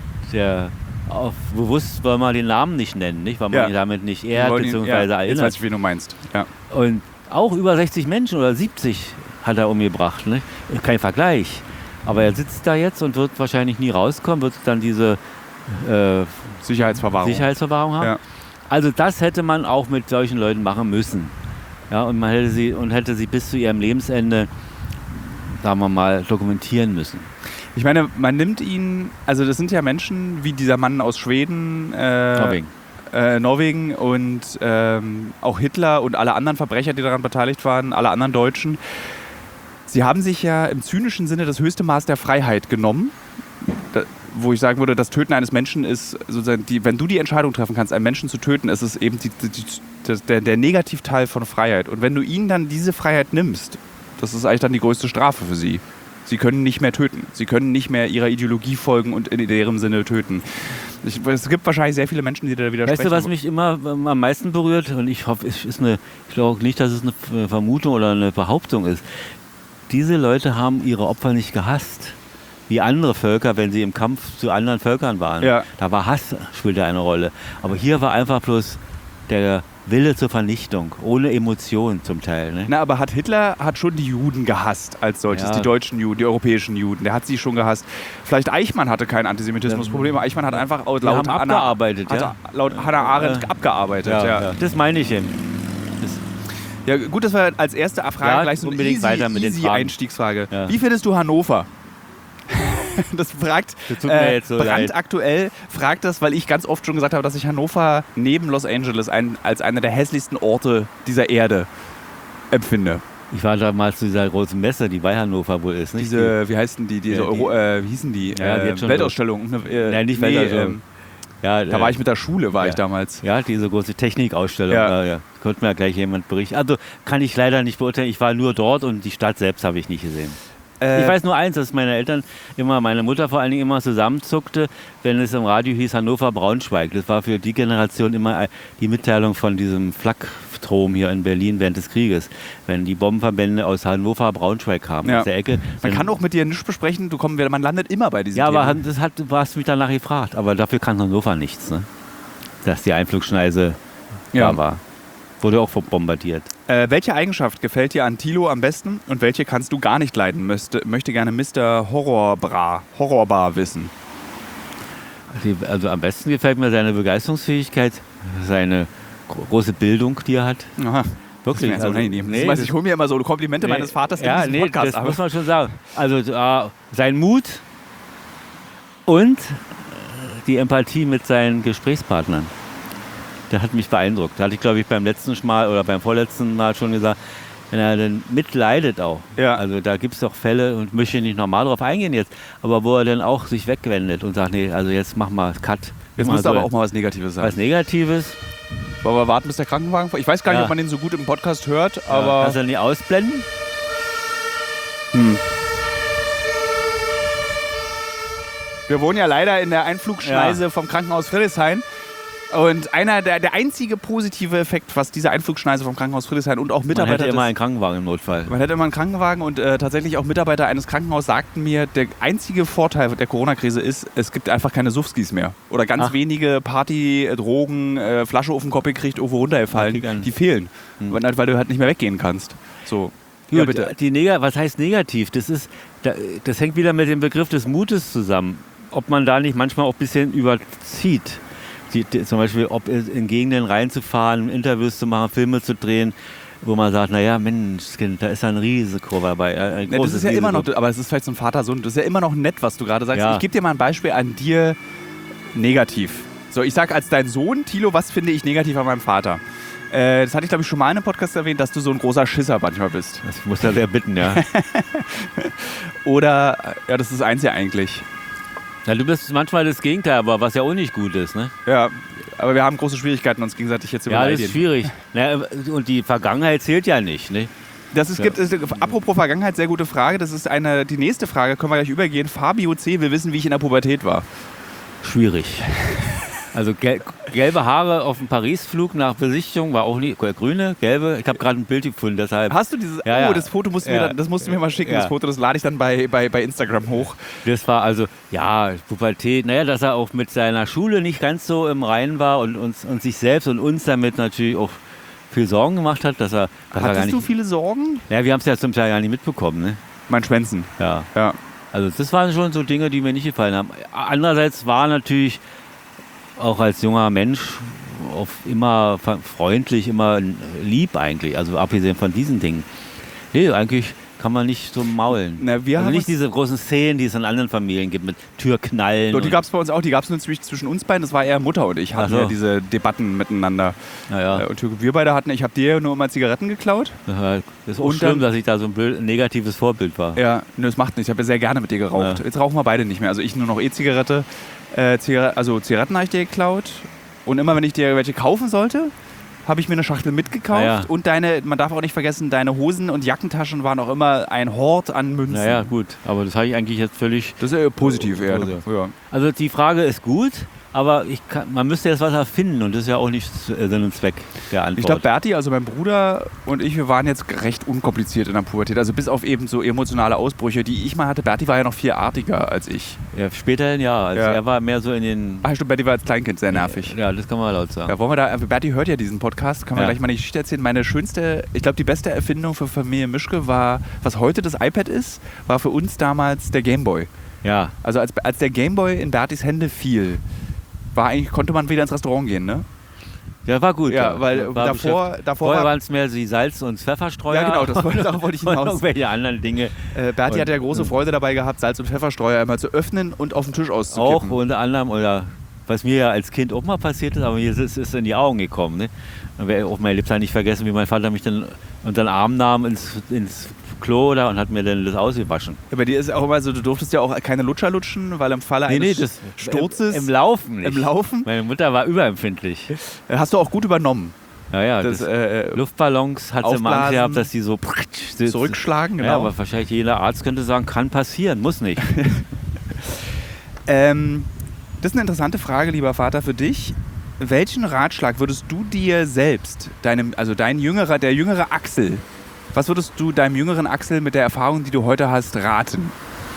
Bewusst wollen wir den Namen nicht nennen, nicht? Weil man ihn damit nicht ehrt bzw. erinnert. Jetzt weiß ich, wie du meinst. Ja. Und auch über 60 Menschen oder 70 hat er umgebracht. Ne? Kein Vergleich. Aber er sitzt da jetzt und wird wahrscheinlich nie rauskommen, wird dann diese Sicherheitsverwahrung haben. Ja. Also das hätte man auch mit solchen Leuten machen müssen. Ja, und man hätte sie bis zu ihrem Lebensende, sagen wir mal, dokumentieren müssen. Ich meine, man nimmt ihn, also das sind ja Menschen wie dieser Mann aus Schweden, Norwegen und auch Hitler und alle anderen Verbrecher, die daran beteiligt waren, alle anderen Deutschen. Sie haben sich ja im zynischen Sinne das höchste Maß der Freiheit genommen, wo ich sagen würde, das Töten eines Menschen ist, sozusagen wenn du die Entscheidung treffen kannst, einen Menschen zu töten, ist es eben der Negativteil von Freiheit. Und wenn du ihnen dann diese Freiheit nimmst, das ist eigentlich dann die größte Strafe für sie. Sie können nicht mehr töten. Sie können nicht mehr ihrer Ideologie folgen und in deren Sinne töten. Es gibt wahrscheinlich sehr viele Menschen, die da widersprechen. Weißt du, was mich immer am meisten berührt? Und ich hoffe, ich glaube nicht, dass es eine Vermutung oder eine Behauptung ist. Diese Leute haben ihre Opfer nicht gehasst. Wie andere Völker, wenn sie im Kampf zu anderen Völkern waren. Ja. Da war Hass, spielte eine Rolle. Aber hier war einfach bloß der Wille zur Vernichtung, ohne Emotion zum Teil. Ne? Na, aber Hitler hat schon die Juden gehasst als solches, die deutschen Juden, die europäischen Juden. Der hat sie schon gehasst. Vielleicht Eichmann hatte kein Antisemitismusproblem. Eichmann hat einfach laut Hannah Arendt abgearbeitet. Ja. Das meine ich eben. Ja, gut, dass wir als erste Frage gleich so eine easy Einstiegsfrage. Ja. Wie findest du Hannover? Das fragt brandaktuell, fragt das, weil ich ganz oft schon gesagt habe, dass ich Hannover neben Los Angeles als einer der hässlichsten Orte dieser Erde empfinde. Ich war damals zu dieser großen Messe, die bei Hannover wohl ist. Nicht? Wie heißen die? Wie hießen die? Weltausstellung. Nein, nicht Weltausstellung. Da war ich mit der Schule, ich damals. Ja, diese große Technikausstellung. Ja. Konnte mir gleich jemand berichten. Also kann ich leider nicht beurteilen. Ich war nur dort und die Stadt selbst habe ich nicht gesehen. Ich weiß nur eins, dass meine Eltern meine Mutter vor allen Dingen immer zusammenzuckte, wenn es im Radio hieß Hannover-Braunschweig. Das war für die Generation immer die Mitteilung von diesem Flakstrom hier in Berlin während des Krieges. Wenn die Bombenverbände aus Hannover-Braunschweig kamen, aus der Ecke. Man kann auch mit dir nichts besprechen, man landet immer bei diesen Themen. Ja, aber du hast mich danach gefragt. Aber dafür kann Hannover nichts, ne? Dass die Einflugschneise da war. Wurde auch bombardiert. Welche Eigenschaft gefällt dir an Thilo am besten und welche kannst du gar nicht leiden? Möchte gerne Mr. Horrorbar wissen. Also am besten gefällt mir seine Begeisterungsfähigkeit, seine große Bildung, die er hat. Aha. Wirklich. Ich hole mir immer so Komplimente meines Vaters in diesem Podcast. Das muss man schon sagen. Also sein Mut und die Empathie mit seinen Gesprächspartnern. Der hat mich beeindruckt. Da hatte ich, glaube ich, beim letzten Mal oder beim vorletzten Mal schon gesagt, wenn er dann mitleidet auch. Ja. Also da gibt es doch Fälle, und möchte nicht normal drauf eingehen jetzt, aber wo er dann auch sich wegwendet und sagt, nee, also jetzt mach mal Cut. Jetzt musst du aber auch mal was Negatives sagen. Was Negatives? Wollen wir warten, bis der Krankenwagen... Ich weiß gar nicht, ob man den so gut im Podcast hört, aber... Kannst du nie ausblenden? Wir wohnen ja leider in der Einflugschneise vom Krankenhaus Friedrichshain. Und der einzige positive Effekt, was diese Einflugschneise vom Krankenhaus Friedrichshain und auch Mitarbeiter... Man hätte immer einen Krankenwagen im Notfall. Man hätte immer einen Krankenwagen und tatsächlich auch Mitarbeiter eines Krankenhauses sagten mir, der einzige Vorteil der Corona-Krise ist, es gibt einfach keine Suffskis mehr. Oder ganz wenige Party, Drogen, Flasche auf den Kopf gekriegt, irgendwo runtergefallen. Die fehlen, weil du halt nicht mehr weggehen kannst. So. Gut, ja, bitte. Was heißt negativ? Das hängt wieder mit dem Begriff des Mutes zusammen. Ob man da nicht manchmal auch ein bisschen überzieht. Zum Beispiel, ob in Gegenden reinzufahren, Interviews zu machen, Filme zu drehen, wo man sagt, naja, Mensch, Kind, da ist ein Risiko dabei. Das ist ja immer noch, aber es ist vielleicht so ein Vater-Sohn, das ist ja immer noch nett, was du gerade sagst. Ja. Ich gebe dir mal ein Beispiel an dir negativ. So, ich sage als dein Sohn, Thilo, was finde ich negativ an meinem Vater? Das hatte ich, glaube ich, schon mal in einem Podcast erwähnt, dass du so ein großer Schisser manchmal bist. Das muss er sehr bitten, ja. Oder, ja, das ist das Einzige eigentlich. Ja, du bist manchmal das Gegenteil, aber was ja auch nicht gut ist, ne? Ja, aber wir haben große Schwierigkeiten, uns gegenseitig jetzt zu beleidigen. Ja, das ist schwierig. Naja, und die Vergangenheit zählt ja nicht, ne? Apropos Vergangenheit, sehr gute Frage. Das ist die nächste Frage, können wir gleich übergehen. Fabio C. will wissen, wie ich in der Pubertät war. Schwierig. Also gelbe Haare auf dem Paris-Flug nach Besichtigung war auch nicht, grüne, gelbe. Ich habe gerade ein Bild gefunden, deshalb. Hast du dieses? Ja, das Foto musst du mir mal schicken. Ja. Das Foto, das lade ich dann bei Instagram hoch. Das war also, ja, Pubertät. Naja, dass er auch mit seiner Schule nicht ganz so im Reinen war und sich selbst und uns damit natürlich auch viel Sorgen gemacht hat. Hattest du viele Sorgen? Ja, wir haben es ja zum Teil gar nicht mitbekommen, ne? Mein Schwänzen. Ja. Also das waren schon so Dinge, die mir nicht gefallen haben. Andererseits war natürlich auch als junger Mensch immer freundlich, immer lieb eigentlich, also abgesehen von diesen Dingen. Nee, eigentlich kann man nicht so maulen. Also nicht diese großen Szenen, die es in anderen Familien gibt, mit Türknallen. Die gab es bei uns auch, die gab es nur zwischen uns beiden, das war eher Mutter und ich, hatten ja diese Debatten miteinander. Ja. Und wir beide hatten, ich habe dir nur immer Zigaretten geklaut. Ja, das ist auch schlimm, dass ich da so ein negatives Vorbild war. Ja, das macht nichts, ich habe ja sehr gerne mit dir geraucht. Ja. Jetzt rauchen wir beide nicht mehr, also ich nur noch E-Zigarette. Zigaretten habe ich dir geklaut und immer wenn ich dir welche kaufen sollte, habe ich mir eine Schachtel mitgekauft. Ja. Und man darf auch nicht vergessen, deine Hosen und Jackentaschen waren auch immer ein Hort an Münzen. Naja, gut, aber das habe ich eigentlich jetzt völlig... Das ist ja positiv eher. Ja. Also die Frage ist gut, aber man müsste jetzt was erfinden und das ist ja auch nicht Sinn und Zweck der Antwort. Ich glaube, Berti, also mein Bruder und ich, wir waren jetzt recht unkompliziert in der Pubertät. Also bis auf eben so emotionale Ausbrüche, die ich mal hatte. Berti war ja noch viel artiger als ich. Ja, späterhin ja. Also er war mehr so in den... Ach stimmt, Berti war als Kleinkind sehr nervig. Ja, das kann man laut sagen. Ja, Berti hört ja diesen Podcast, kann man gleich mal eine Geschichte erzählen. Meine schönste, ich glaube die beste Erfindung für Familie Mischke war, was heute das iPad ist, war für uns damals der Gameboy. Ja. Also als der Gameboy in Bertis Hände fiel, konnte man wieder ins Restaurant gehen, ne? Ja, war gut. Ja, weil davor vorher waren es mehr die Salz- und Pfefferstreuer. Ja, genau, darauf wollte ich hinaus. Und irgendwelche anderen Dinge. Berti hat ja große Freude dabei gehabt, Salz- und Pfefferstreuer einmal zu öffnen und auf den Tisch auszukippen. Auch unter anderem, oder was mir ja als Kind auch mal passiert ist, aber mir ist es in die Augen gekommen. Ne? Und werde auch mein Lebtag nicht vergessen, wie mein Vater mich dann unter den Arm nahm ins Klo und hat mir dann das ausgewaschen. Ja, bei dir ist auch immer so, du durftest ja auch keine Lutscher lutschen, weil im Falle eines Sturzes... Im Laufen nicht. Im Laufen? Meine Mutter war überempfindlich. Hast du auch gut übernommen. Ja, Luftballons hat sie manche gehabt, dass die so... Zurückschlagen, genau. Ja, aber wahrscheinlich jeder Arzt könnte sagen, kann passieren, muss nicht. Das ist eine interessante Frage, lieber Vater, für dich. Welchen Ratschlag würdest du dir selbst, der jüngere Axel, was würdest du deinem jüngeren Axel mit der Erfahrung, die du heute hast, raten?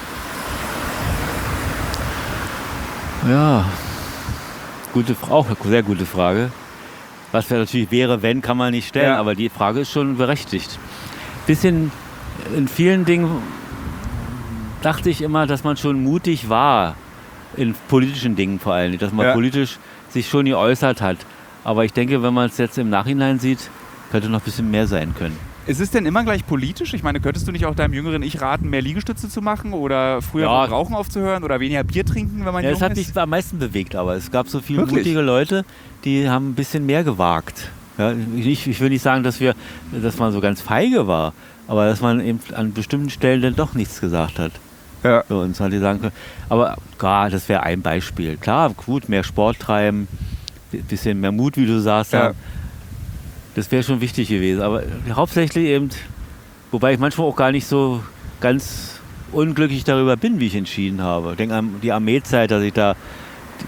Ja, auch eine sehr gute Frage. Was natürlich wäre, wenn, kann man nicht stellen, aber die Frage ist schon berechtigt. Bisschen in vielen Dingen dachte ich immer, dass man schon mutig war, in politischen Dingen vor allem, dass man politisch sich schon geäußert hat. Aber ich denke, wenn man es jetzt im Nachhinein sieht, könnte noch ein bisschen mehr sein können. Ist es denn immer gleich politisch? Ich meine, könntest du nicht auch deinem jüngeren Ich raten, mehr Liegestütze zu machen oder früher mit Rauchen aufzuhören oder weniger Bier trinken, wenn man jung ist? Das hat mich am meisten bewegt, aber es gab so viele mutige Leute, die haben ein bisschen mehr gewagt. Ja, ich will nicht sagen, dass man so ganz feige war, aber dass man eben an bestimmten Stellen dann doch nichts gesagt hat. Ja. So, und halt sagen können. Aber klar, das wäre ein Beispiel. Klar, gut, mehr Sport treiben, ein bisschen mehr Mut, wie du sagst. Ja. Das wäre schon wichtig gewesen. Aber hauptsächlich eben, wobei ich manchmal auch gar nicht so ganz unglücklich darüber bin, wie ich entschieden habe. Ich denke an die Armeezeit, dass ich da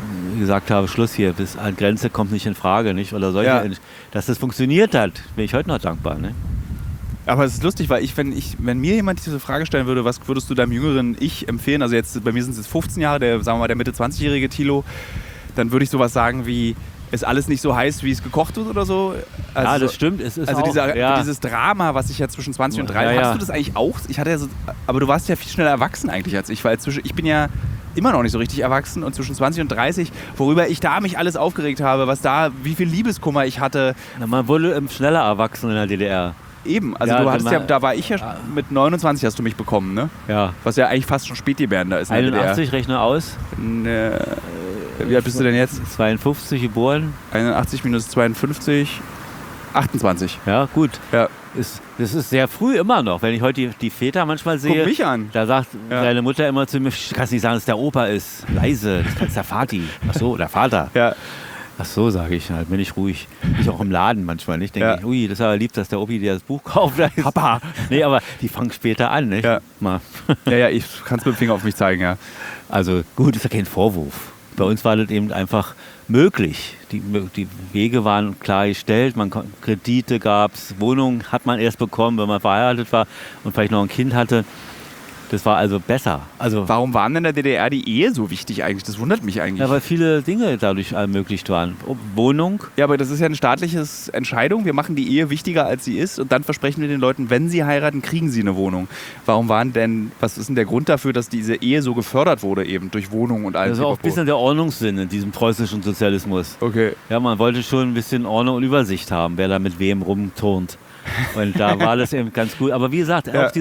gesagt habe, Schluss hier, bis an Grenze kommt nicht in Frage, nicht? Oder solche, dass das funktioniert hat, bin ich heute noch dankbar, ne? Aber es ist lustig, weil wenn mir jemand diese Frage stellen würde, was würdest du deinem jüngeren Ich empfehlen, also jetzt bei mir sind es jetzt 15 Jahre, sagen wir mal der Mitte 20-jährige Thilo, dann würde ich sowas sagen wie, ist alles nicht so heiß, wie es gekocht wird oder so? Also ja, das stimmt. Es ist also auch, dieses Drama, was ich ja zwischen 20 und 30, hast du das eigentlich auch? Aber du warst ja viel schneller erwachsen eigentlich als ich, weil ich bin ja immer noch nicht so richtig erwachsen und zwischen 20 und 30, worüber ich da mich alles aufgeregt habe, wie viel Liebeskummer ich hatte. Na, man wurde schneller erwachsen in der DDR. Eben, also du hattest da war ich ja mit 29 hast du mich bekommen, ne? Ja. Was ja eigentlich fast schon spätgebärender ist. 81, rechne aus. Wie alt bist du denn jetzt? 52 geboren. 81 minus 52, 28. Ja, gut. Ja. Das ist sehr früh immer noch. Wenn ich heute die Väter manchmal sehe, guck mich an. Da sagt deine Mutter immer zu mir, kannst nicht sagen, dass der Opa ist. Leise, das ist der Vati. Ach so, der Vater. Ja. Ach so, sage ich, halt bin ich ruhig. Ich auch im Laden manchmal, nicht? Denke ich, ui, das ist aber lieb, dass der Opi dir das Buch kauft. Papa. Nee, aber die fangen später an, nicht? Ja. Mal. Ja, ich kann es mit dem Finger auf mich zeigen, ja. Also gut, ist ja kein Vorwurf. Bei uns war das eben einfach möglich. Die Wege waren klar gestellt, Kredite gab es, Wohnungen hat man erst bekommen, wenn man verheiratet war und vielleicht noch ein Kind hatte. Das war also besser. Also warum war denn in der DDR die Ehe so wichtig eigentlich? Das wundert mich eigentlich. Ja, weil viele Dinge dadurch ermöglicht waren. Wohnung. Ja, aber das ist ja eine staatliche Entscheidung. Wir machen die Ehe wichtiger, als sie ist. Und dann versprechen wir den Leuten, wenn sie heiraten, kriegen sie eine Wohnung. Was ist denn der Grund dafür, dass diese Ehe so gefördert wurde, eben durch Wohnung und all das? Das ist auch ein bisschen der Ordnungssinn in diesem preußischen Sozialismus. Okay. Ja, man wollte schon ein bisschen Ordnung und Übersicht haben, wer da mit wem rumturnt. Und da war das eben ganz gut. Aber wie gesagt, auch die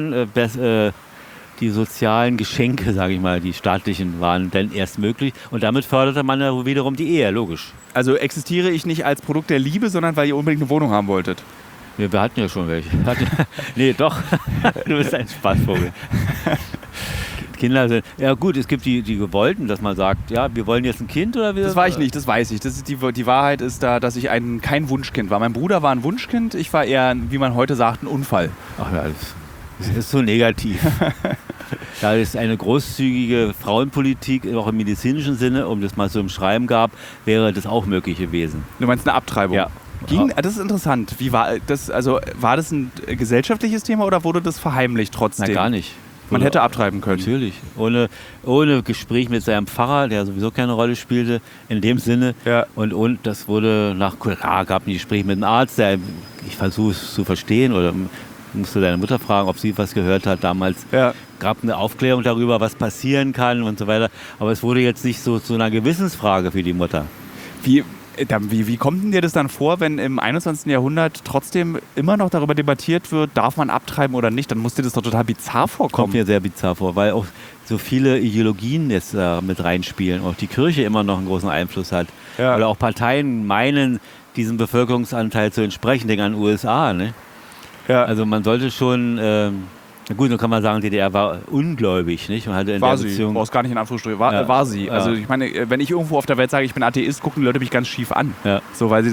sozialen Geschenke, sage ich mal, die staatlichen, waren dann erst möglich. Und damit förderte man ja wiederum die Ehe, logisch. Also existiere ich nicht als Produkt der Liebe, sondern weil ihr unbedingt eine Wohnung haben wolltet? Wir hatten ja schon welche. Nee, doch. Du bist ein Spaßvogel. Kinder sind... Ja gut, es gibt die gewollten, dass man sagt, ja, wir wollen jetzt ein Kind oder wir... Das war ich nicht, das weiß ich. Die Wahrheit ist da, dass ich kein Wunschkind war. Mein Bruder war ein Wunschkind, ich war eher, wie man heute sagt, ein Unfall. Ach ja, das ist so negativ. Da es eine großzügige Frauenpolitik, auch im medizinischen Sinne, um das mal so im Schreiben gab, wäre das auch möglich gewesen. Du meinst eine Abtreibung? Ja. Das ist interessant. Wie war das? Also war das ein gesellschaftliches Thema oder wurde das verheimlicht trotzdem? Na, gar nicht. Man hätte abtreiben können. Natürlich. Ohne Gespräch mit seinem Pfarrer, der sowieso keine Rolle spielte, in dem Sinne. Ja. Und das wurde gab ein Gespräch mit einem Arzt, ich versuche es zu verstehen oder musste deine Mutter fragen, ob sie was gehört hat damals. Ja. Gab eine Aufklärung darüber, was passieren kann und so weiter. Aber es wurde jetzt nicht so zu einer Gewissensfrage für die Mutter. Wie kommt denn dir das dann vor, wenn im 21. Jahrhundert trotzdem immer noch darüber debattiert wird, darf man abtreiben oder nicht? Dann muss dir das doch total bizarr vorkommen. Kommt mir sehr bizarr vor, weil auch so viele Ideologien jetzt mit reinspielen. Auch die Kirche immer noch einen großen Einfluss hat. Ja. Oder auch Parteien meinen, diesem Bevölkerungsanteil zu entsprechen. Denk an den USA, ne? Ja. Also man sollte schon... gut, dann kann man sagen, die DDR war ungläubig, nicht? Man hatte in war der sie, Beziehung, brauchst gar nicht in Anführungsstrichen, war sie. Ja. Also ich meine, wenn ich irgendwo auf der Welt sage, ich bin Atheist, gucken die Leute mich ganz schief an. Ja. So, weil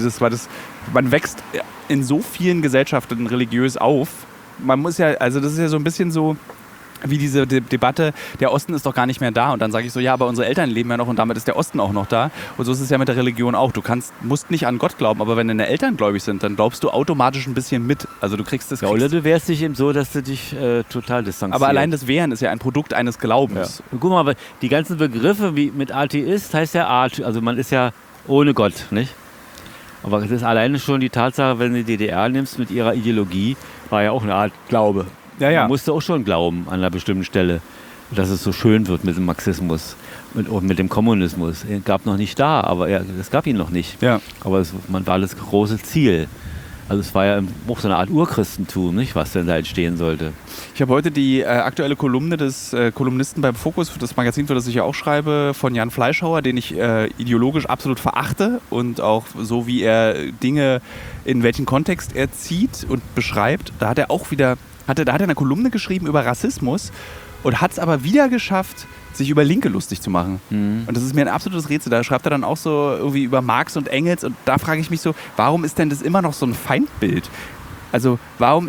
man wächst in so vielen Gesellschaften religiös auf. Man muss ja, also das ist ja so ein bisschen so wie diese Debatte, der Osten ist doch gar nicht mehr da. Und dann sage ich so, ja, aber unsere Eltern leben ja noch und damit ist der Osten auch noch da. Und so ist es ja mit der Religion auch. Du musst nicht an Gott glauben, aber wenn deine Eltern gläubig sind, dann glaubst du automatisch ein bisschen mit. Also du kriegst das... Ja, oder du wehrst dich eben so, dass du dich total distanzierst. Aber allein das Wehren ist ja ein Produkt eines Glaubens. Ja. Guck mal, die ganzen Begriffe wie mit Atheist heißt ja also man ist ja ohne Gott, nicht? Aber das ist alleine schon die Tatsache, wenn du die DDR nimmst mit ihrer Ideologie, war ja auch eine Art Glaube. Ja, ja. Man musste auch schon glauben an einer bestimmten Stelle, dass es so schön wird mit dem Marxismus und mit dem Kommunismus. Er gab noch nicht da, aber es gab ihn noch nicht. Ja. Aber man war das große Ziel. Also es war ja auch so eine Art Urchristentum, nicht, was denn da entstehen sollte. Ich habe heute die aktuelle Kolumne des Kolumnisten beim Fokus, das Magazin, für das ich ja auch schreibe, von Jan Fleischhauer, den ich ideologisch absolut verachte und auch so, wie er Dinge, in welchen Kontext er zieht und beschreibt. Da hat er auch wieder... Da hat er eine Kolumne geschrieben über Rassismus und hat es aber wieder geschafft, sich über Linke lustig zu machen. Mhm. Und das ist mir ein absolutes Rätsel. Da schreibt er dann auch so irgendwie über Marx und Engels und da frage ich mich so, warum ist denn das immer noch so ein Feindbild? Also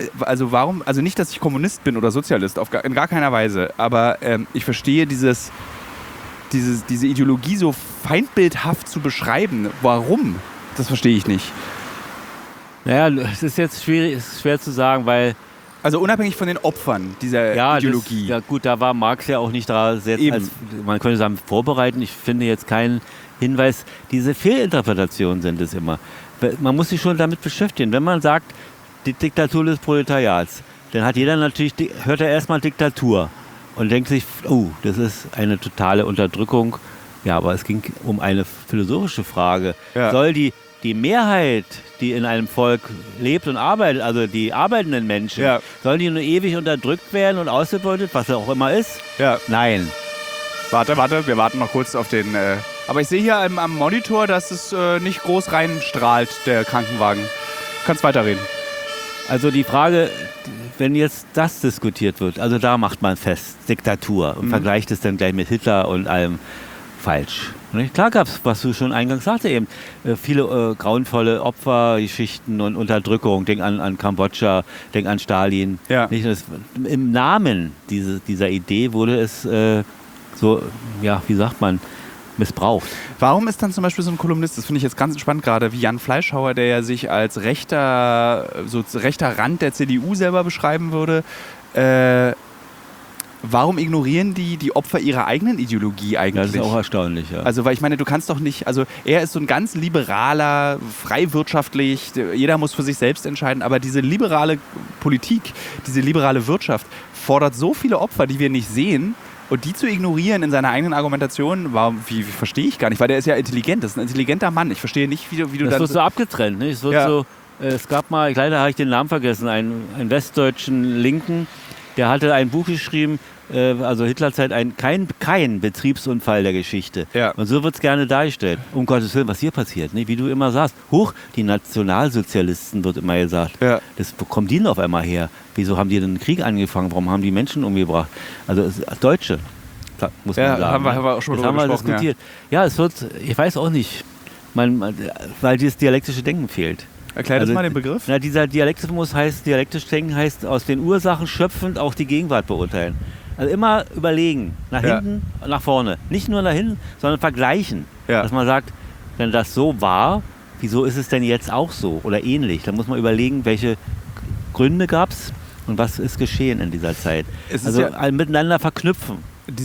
nicht, dass ich Kommunist bin oder Sozialist, in gar keiner Weise, aber ich verstehe diese Ideologie so feindbildhaft zu beschreiben. Warum? Das verstehe ich nicht. Naja, es ist jetzt schwer zu sagen, weil... Also unabhängig von den Opfern dieser Ideologie. Ja gut, da war Marx ja auch nicht da, man könnte sagen, vorbereiten. Ich finde jetzt keinen Hinweis. Diese Fehlinterpretationen sind es immer. Man muss sich schon damit beschäftigen. Wenn man sagt, die Diktatur des Proletariats, dann hat jeder natürlich, hört er erstmal Diktatur und denkt sich, oh, das ist eine totale Unterdrückung. Ja, aber es ging um eine philosophische Frage. Ja. Soll die Mehrheit, die in einem Volk lebt und arbeitet, also die arbeitenden Menschen, sollen die nur ewig unterdrückt werden und ausgebeutet, was auch immer ist? Ja. Nein. Warte, wir warten noch kurz auf den... Aber ich sehe hier am Monitor, dass es nicht groß reinstrahlt, der Krankenwagen. Du kannst weiterreden. Also die Frage, wenn jetzt das diskutiert wird, also da macht man fest, Diktatur, und vergleicht es dann gleich mit Hitler und allem, falsch. Klar gab es, was du schon eingangs sagte eben, viele grauenvolle Opfergeschichten und Unterdrückung. Denk an Kambodscha, denk an Stalin. Ja. Im Namen dieser Idee wurde es wie sagt man, missbraucht. Warum ist dann zum Beispiel so ein Kolumnist, das finde ich jetzt ganz spannend gerade, wie Jan Fleischhauer, der ja sich als rechter Rand der CDU selber beschreiben würde, warum ignorieren die Opfer ihrer eigenen Ideologie eigentlich? Das ist auch erstaunlich, ja. Also, weil ich meine, du kannst doch nicht, also er ist so ein ganz liberaler, frei wirtschaftlich, jeder muss für sich selbst entscheiden, aber diese liberale Politik, diese liberale Wirtschaft fordert so viele Opfer, die wir nicht sehen, und die zu ignorieren in seiner eigenen Argumentation, wie verstehe ich gar nicht, weil der ist ja intelligent, das ist ein intelligenter Mann. Ich verstehe nicht, wie du das dann... wird so abgetrennt, ne? Es gab mal, leider habe ich den Namen vergessen, einen westdeutschen Linken, der hatte ein Buch geschrieben, also Hitlerzeit, kein Betriebsunfall der Geschichte. Ja. Und so wird es gerne dargestellt. Um Gottes Willen, was hier passiert, ne? Wie du immer sagst. Die Nationalsozialisten, wird immer gesagt. Ja. Wo kommen die denn auf einmal her? Wieso haben die den Krieg angefangen? Warum haben die Menschen umgebracht? Also Deutsche, muss man sagen. Haben wir auch schon das haben wir diskutiert. Ja, es wird, ich weiß auch nicht, weil dieses dialektische Denken fehlt. Erklär das mal den Begriff. Na, dieser dialektisch denken heißt, aus den Ursachen schöpfend auch die Gegenwart beurteilen. Also immer überlegen, nach hinten, nach vorne. Nicht nur nach hinten, sondern vergleichen. Ja. Dass man sagt, wenn das so war, wieso ist es denn jetzt auch so oder ähnlich? Da muss man überlegen, welche Gründe gab es und was ist geschehen in dieser Zeit. Also miteinander verknüpfen.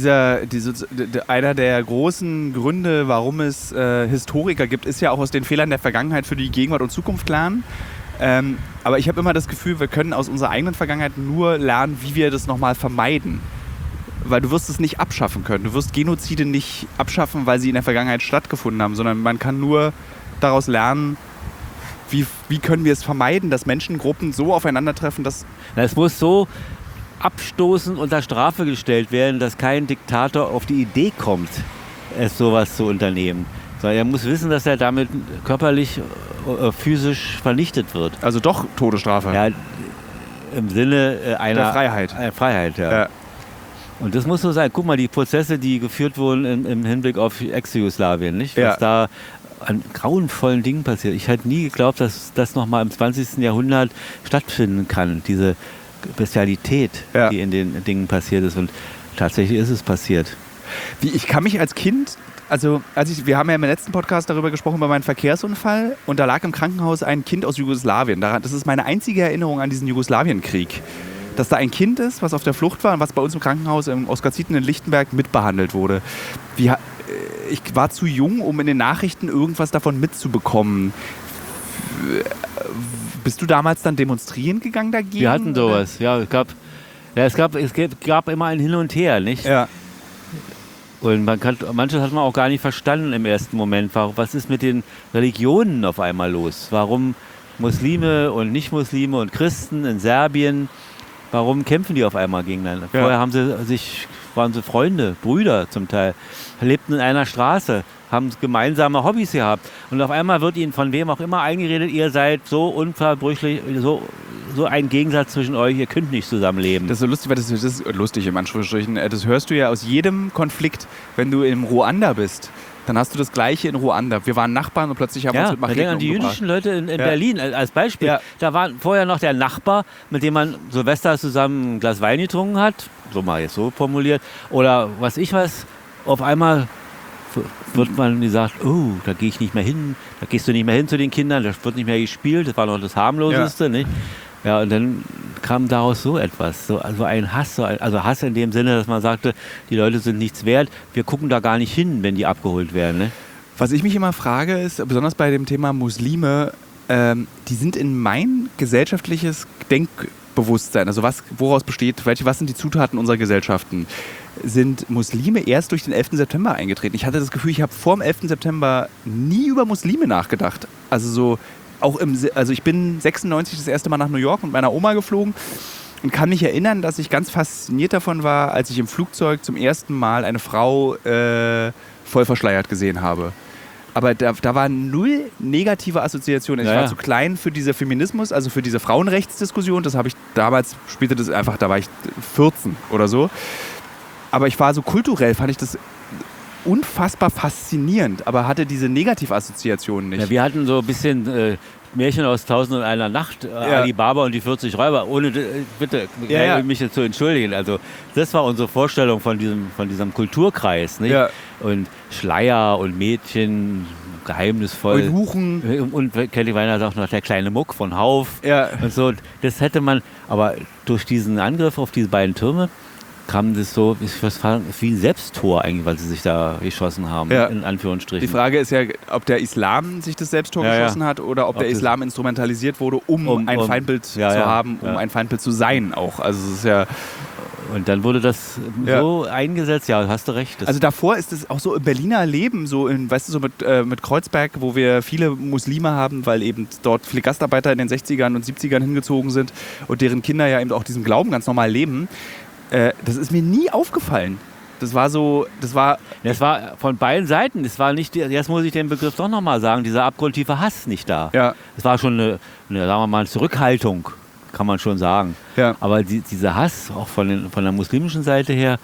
Einer der großen Gründe, warum es Historiker gibt, ist ja auch aus den Fehlern der Vergangenheit für die Gegenwart und Zukunft lernen. Aber ich habe immer das Gefühl, wir können aus unserer eigenen Vergangenheit nur lernen, wie wir das nochmal vermeiden. Weil du wirst es nicht abschaffen können. Du wirst Genozide nicht abschaffen, weil sie in der Vergangenheit stattgefunden haben, sondern man kann nur daraus lernen, wie können wir es vermeiden, dass Menschengruppen so aufeinandertreffen, dass... Es muss so abstoßend unter Strafe gestellt werden, dass kein Diktator auf die Idee kommt, es sowas zu unternehmen. Sondern er muss wissen, dass er damit körperlich, physisch vernichtet wird. Also doch Todesstrafe? Ja, im Sinne einer... Der Freiheit. Freiheit, ja. Und das muss so sein. Guck mal, die Prozesse, die geführt wurden im Hinblick auf Ex-Jugoslawien, nicht? Was da an grauenvollen Dingen passiert. Ich hätte nie geglaubt, dass das nochmal im 20. Jahrhundert stattfinden kann, diese Bestialität, die in den Dingen passiert ist. Und tatsächlich ist es passiert. Ich kann mich als Kind, wir haben ja im letzten Podcast darüber gesprochen, über meinen Verkehrsunfall, und da lag im Krankenhaus ein Kind aus Jugoslawien. Das ist meine einzige Erinnerung an diesen Jugoslawienkrieg. Dass da ein Kind ist, was auf der Flucht war und was bei uns im Krankenhaus im Oskar-Zieten in Lichtenberg mitbehandelt wurde. Ich war zu jung, um in den Nachrichten irgendwas davon mitzubekommen. Bist du damals dann demonstrieren gegangen dagegen? Wir hatten sowas, ja. Es gab immer ein Hin und Her, nicht? Ja. Und manches hat man auch gar nicht verstanden im ersten Moment. Was ist mit den Religionen auf einmal los? Warum Muslime und Nicht-Muslime und Christen in Serbien, warum kämpfen die auf einmal gegeneinander? Ja. Vorher waren sie Freunde, Brüder zum Teil, lebten in einer Straße, haben gemeinsame Hobbys gehabt. Und auf einmal wird ihnen von wem auch immer eingeredet, ihr seid so unverbrüchlich, so ein Gegensatz zwischen euch, ihr könnt nicht zusammenleben. Das ist so lustig, weil das ist lustig im Anführungsstrichen. Das hörst du ja aus jedem Konflikt, wenn du in Ruanda bist. Dann hast du das Gleiche in Ruanda. Wir waren Nachbarn und plötzlich haben wir uns mit Macheten umgebracht. Die jüdischen Leute in Berlin als Beispiel. Ja. Da war vorher noch der Nachbar, mit dem man Silvester zusammen ein Glas Wein getrunken hat. So mal jetzt so formuliert. Oder was ich weiß. auf einmal wird man gesagt, oh, da gehe ich nicht mehr hin, da gehst du nicht mehr hin zu den Kindern, das wird nicht mehr gespielt, das war noch das harmloseste, nicht? Ja, und dann kam daraus so etwas, also ein Hass, also Hass in dem Sinne, dass man sagte, die Leute sind nichts wert, wir gucken da gar nicht hin, wenn die abgeholt werden. Ne? Was ich mich immer frage, ist, besonders bei dem Thema Muslime, die sind in mein gesellschaftliches Denkbewusstsein, also woraus besteht, was sind die Zutaten unserer Gesellschaften? Sind Muslime erst durch den 11. September eingetreten? Ich hatte das Gefühl, ich habe vor dem 11. September nie über Muslime nachgedacht. Also ich bin 96 das erste Mal nach New York mit meiner Oma geflogen und kann mich erinnern, dass ich ganz fasziniert davon war, als ich im Flugzeug zum ersten Mal eine Frau voll verschleiert gesehen habe. Aber da war null negative Assoziation. Ich war zu klein für diese Feminismus, also für diese Frauenrechtsdiskussion. Das habe ich damals, spielte das einfach, da war ich 14 oder so. Aber ich war so kulturell, fand ich das unfassbar faszinierend, aber hatte diese Negativassoziation nicht. Ja, wir hatten so ein bisschen Märchen aus 1001 Nacht, Ali Baba und die 40 Räuber, ohne, bitte, mich jetzt zu entschuldigen. Also das war unsere Vorstellung von diesem Kulturkreis. Nicht? Ja. Und Schleier und Mädchen, geheimnisvoll. Und Huchen. Und Kelly Weiner sagt noch der kleine Muck von Hauf. Ja. Und so, das hätte man, aber durch diesen Angriff auf diese beiden Türme kam das so, wie ein Selbsttor eigentlich, weil sie sich da geschossen haben, in Anführungsstrichen. Die Frage ist ja, ob der Islam sich das Selbsttor geschossen hat oder ob der Islam instrumentalisiert wurde, um ein Feindbild zu haben, um ein Feindbild zu sein auch. Also es ist ja... Und dann wurde das so eingesetzt, hast du recht. Also davor ist es auch so im Berliner Leben, so mit Kreuzberg, wo wir viele Muslime haben, weil eben dort viele Gastarbeiter in den 60ern und 70ern hingezogen sind und deren Kinder ja eben auch diesen Glauben ganz normal leben. Das ist mir nie aufgefallen. Das war von beiden Seiten. Es war nicht, jetzt muss ich den Begriff doch nochmal sagen, dieser abgrundtiefe Hass nicht da. Ja. Es war schon eine, sagen wir mal, eine Zurückhaltung, kann man schon sagen. Ja. Aber dieser Hass, auch von der muslimischen Seite her,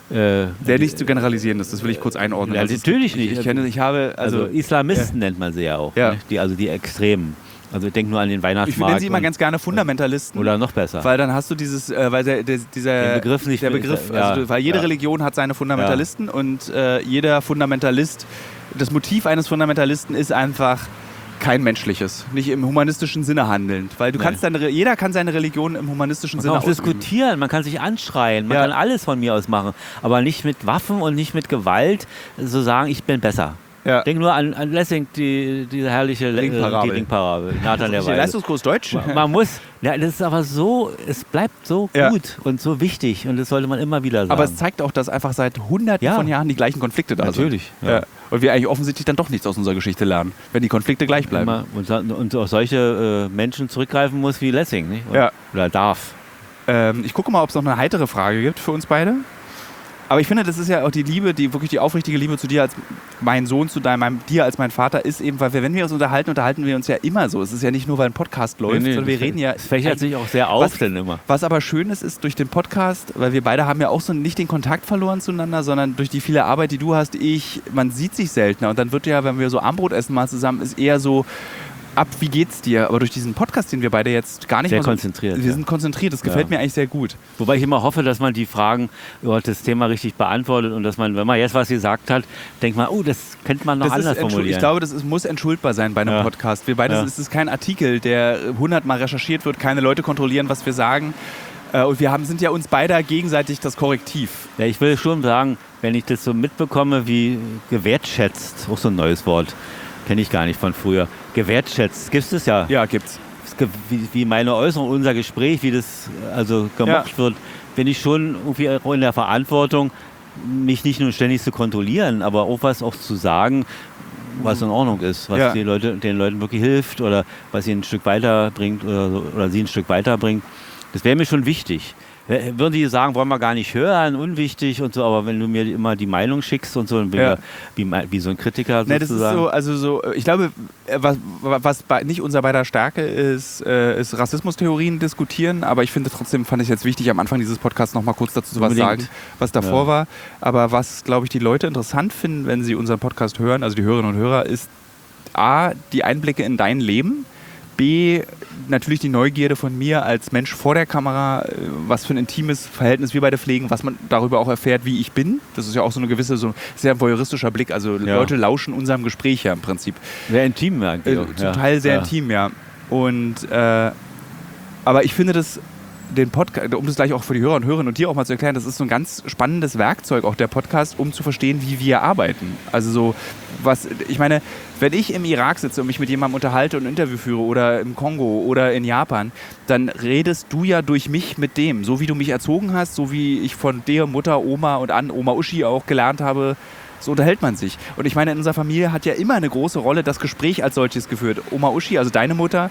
der nicht zu generalisieren ist, das will ich kurz einordnen. Ja, natürlich nicht. Ich habe Islamisten nennt man sie ja auch, ne? Die Extremen. Also ich denke nur an den Weihnachtsmarkt. Ich nenne sie immer ganz gerne Fundamentalisten. Oder noch besser. Weil dann hast du weil dieser Begriff nicht. Weil jede Religion hat seine Fundamentalisten und jeder Fundamentalist, das Motiv eines Fundamentalisten ist einfach kein menschliches, nicht im humanistischen Sinne handelnd. Weil jeder kann seine Religion im humanistischen Sinne ausüben. Man kann auch diskutieren, man kann sich anschreien, man kann alles von mir aus machen. Aber nicht mit Waffen und nicht mit Gewalt so sagen, ich bin besser. Ja. Denk nur an Lessing, diese herrliche Leading-Parabel. Nathan der Weise. Leistungskurs Deutsch. Man muss, das ist aber so, es bleibt so gut und so wichtig und das sollte man immer wieder sagen. Aber es zeigt auch, dass einfach seit Hunderten von Jahren die gleichen Konflikte da sind. Natürlich. Ja. Und wir eigentlich offensichtlich dann doch nichts aus unserer Geschichte lernen, wenn die Konflikte gleich bleiben. Und auf solche Menschen zurückgreifen muss wie Lessing, nicht? Oder darf. Ich gucke mal, ob es noch eine heitere Frage gibt für uns beide. Aber ich finde, das ist ja auch die Liebe, wirklich die aufrichtige Liebe zu dir als mein Sohn, dir als mein Vater, ist eben, weil wenn wir uns unterhalten wir uns ja immer so. Es ist ja nicht nur, weil ein Podcast läuft, sondern wir reden ja... Es fächert sich auch sehr auf denn immer. Was aber schön ist durch den Podcast, weil wir beide haben ja auch so nicht den Kontakt verloren zueinander, sondern durch die viele Arbeit, die du hast, man sieht sich seltener. Und dann wird ja, wenn wir so Armbrot essen mal zusammen, ist eher so... wie geht's dir? Aber durch diesen Podcast, den wir beide jetzt gar nicht sehr konzentriert. Wir sind konzentriert, das gefällt mir eigentlich sehr gut. Wobei ich immer hoffe, dass man die Fragen über das Thema richtig beantwortet und dass man, wenn man jetzt was gesagt hat, denkt man, das könnte man noch anders formulieren. Ich glaube, muss entschuldbar sein bei einem Podcast. Wir beide, es ist kein Artikel, der 100-mal recherchiert wird, keine Leute kontrollieren, was wir sagen. Und wir sind ja uns beide gegenseitig das Korrektiv. Ja, ich will schon sagen, wenn ich das so mitbekomme, wie gewertschätzt, auch so ein neues Wort, kenne ich gar nicht von früher. Gewertschätzt, gibt es ja? Ja, gibt's. Wie meine Äußerung, unser Gespräch, wie das also gemocht wird, bin ich schon irgendwie auch in der Verantwortung, mich nicht nur ständig zu kontrollieren, aber auch was zu sagen, was in Ordnung ist, was den Leuten wirklich hilft oder was sie ein Stück weiterbringt oder sie ein Stück weiterbringt. Das wäre mir schon wichtig. Würden die sagen, wollen wir gar nicht hören, unwichtig und so, aber wenn du mir immer die Meinung schickst und so, dann bin ich wie so ein Kritiker sozusagen. Das ist so, ich glaube, was nicht unser beider Stärke ist Rassismustheorien diskutieren, aber ich finde trotzdem, fand ich jetzt wichtig, am Anfang dieses Podcasts noch mal kurz dazu was sagen, was davor war. Aber was, glaube ich, die Leute interessant finden, wenn sie unseren Podcast hören, also die Hörerinnen und Hörer, ist A, die Einblicke in dein Leben, B, natürlich die Neugierde von mir als Mensch vor der Kamera, was für ein intimes Verhältnis wir beide pflegen, was man darüber auch erfährt, wie ich bin. Das ist ja auch so eine gewisse, so sehr voyeuristischer Blick. Also Leute lauschen unserem Gespräch ja im Prinzip. Sehr intim eigentlich. Zum Teil sehr intim, ja. Und, aber ich finde das, den Podcast, um das gleich auch für die Hörer und Hörerinnen und dir auch mal zu erklären, das ist so ein ganz spannendes Werkzeug, auch der Podcast, um zu verstehen, wie wir arbeiten. Also so, ich meine, wenn ich im Irak sitze und mich mit jemandem unterhalte und ein Interview führe oder im Kongo oder in Japan, dann redest du ja durch mich mit dem, so wie du mich erzogen hast, so wie ich von dir, Mutter, Oma und Oma Uschi auch gelernt habe, so unterhält man sich. Und ich meine, in unserer Familie hat ja immer eine große Rolle das Gespräch als solches geführt. Oma Uschi, also deine Mutter,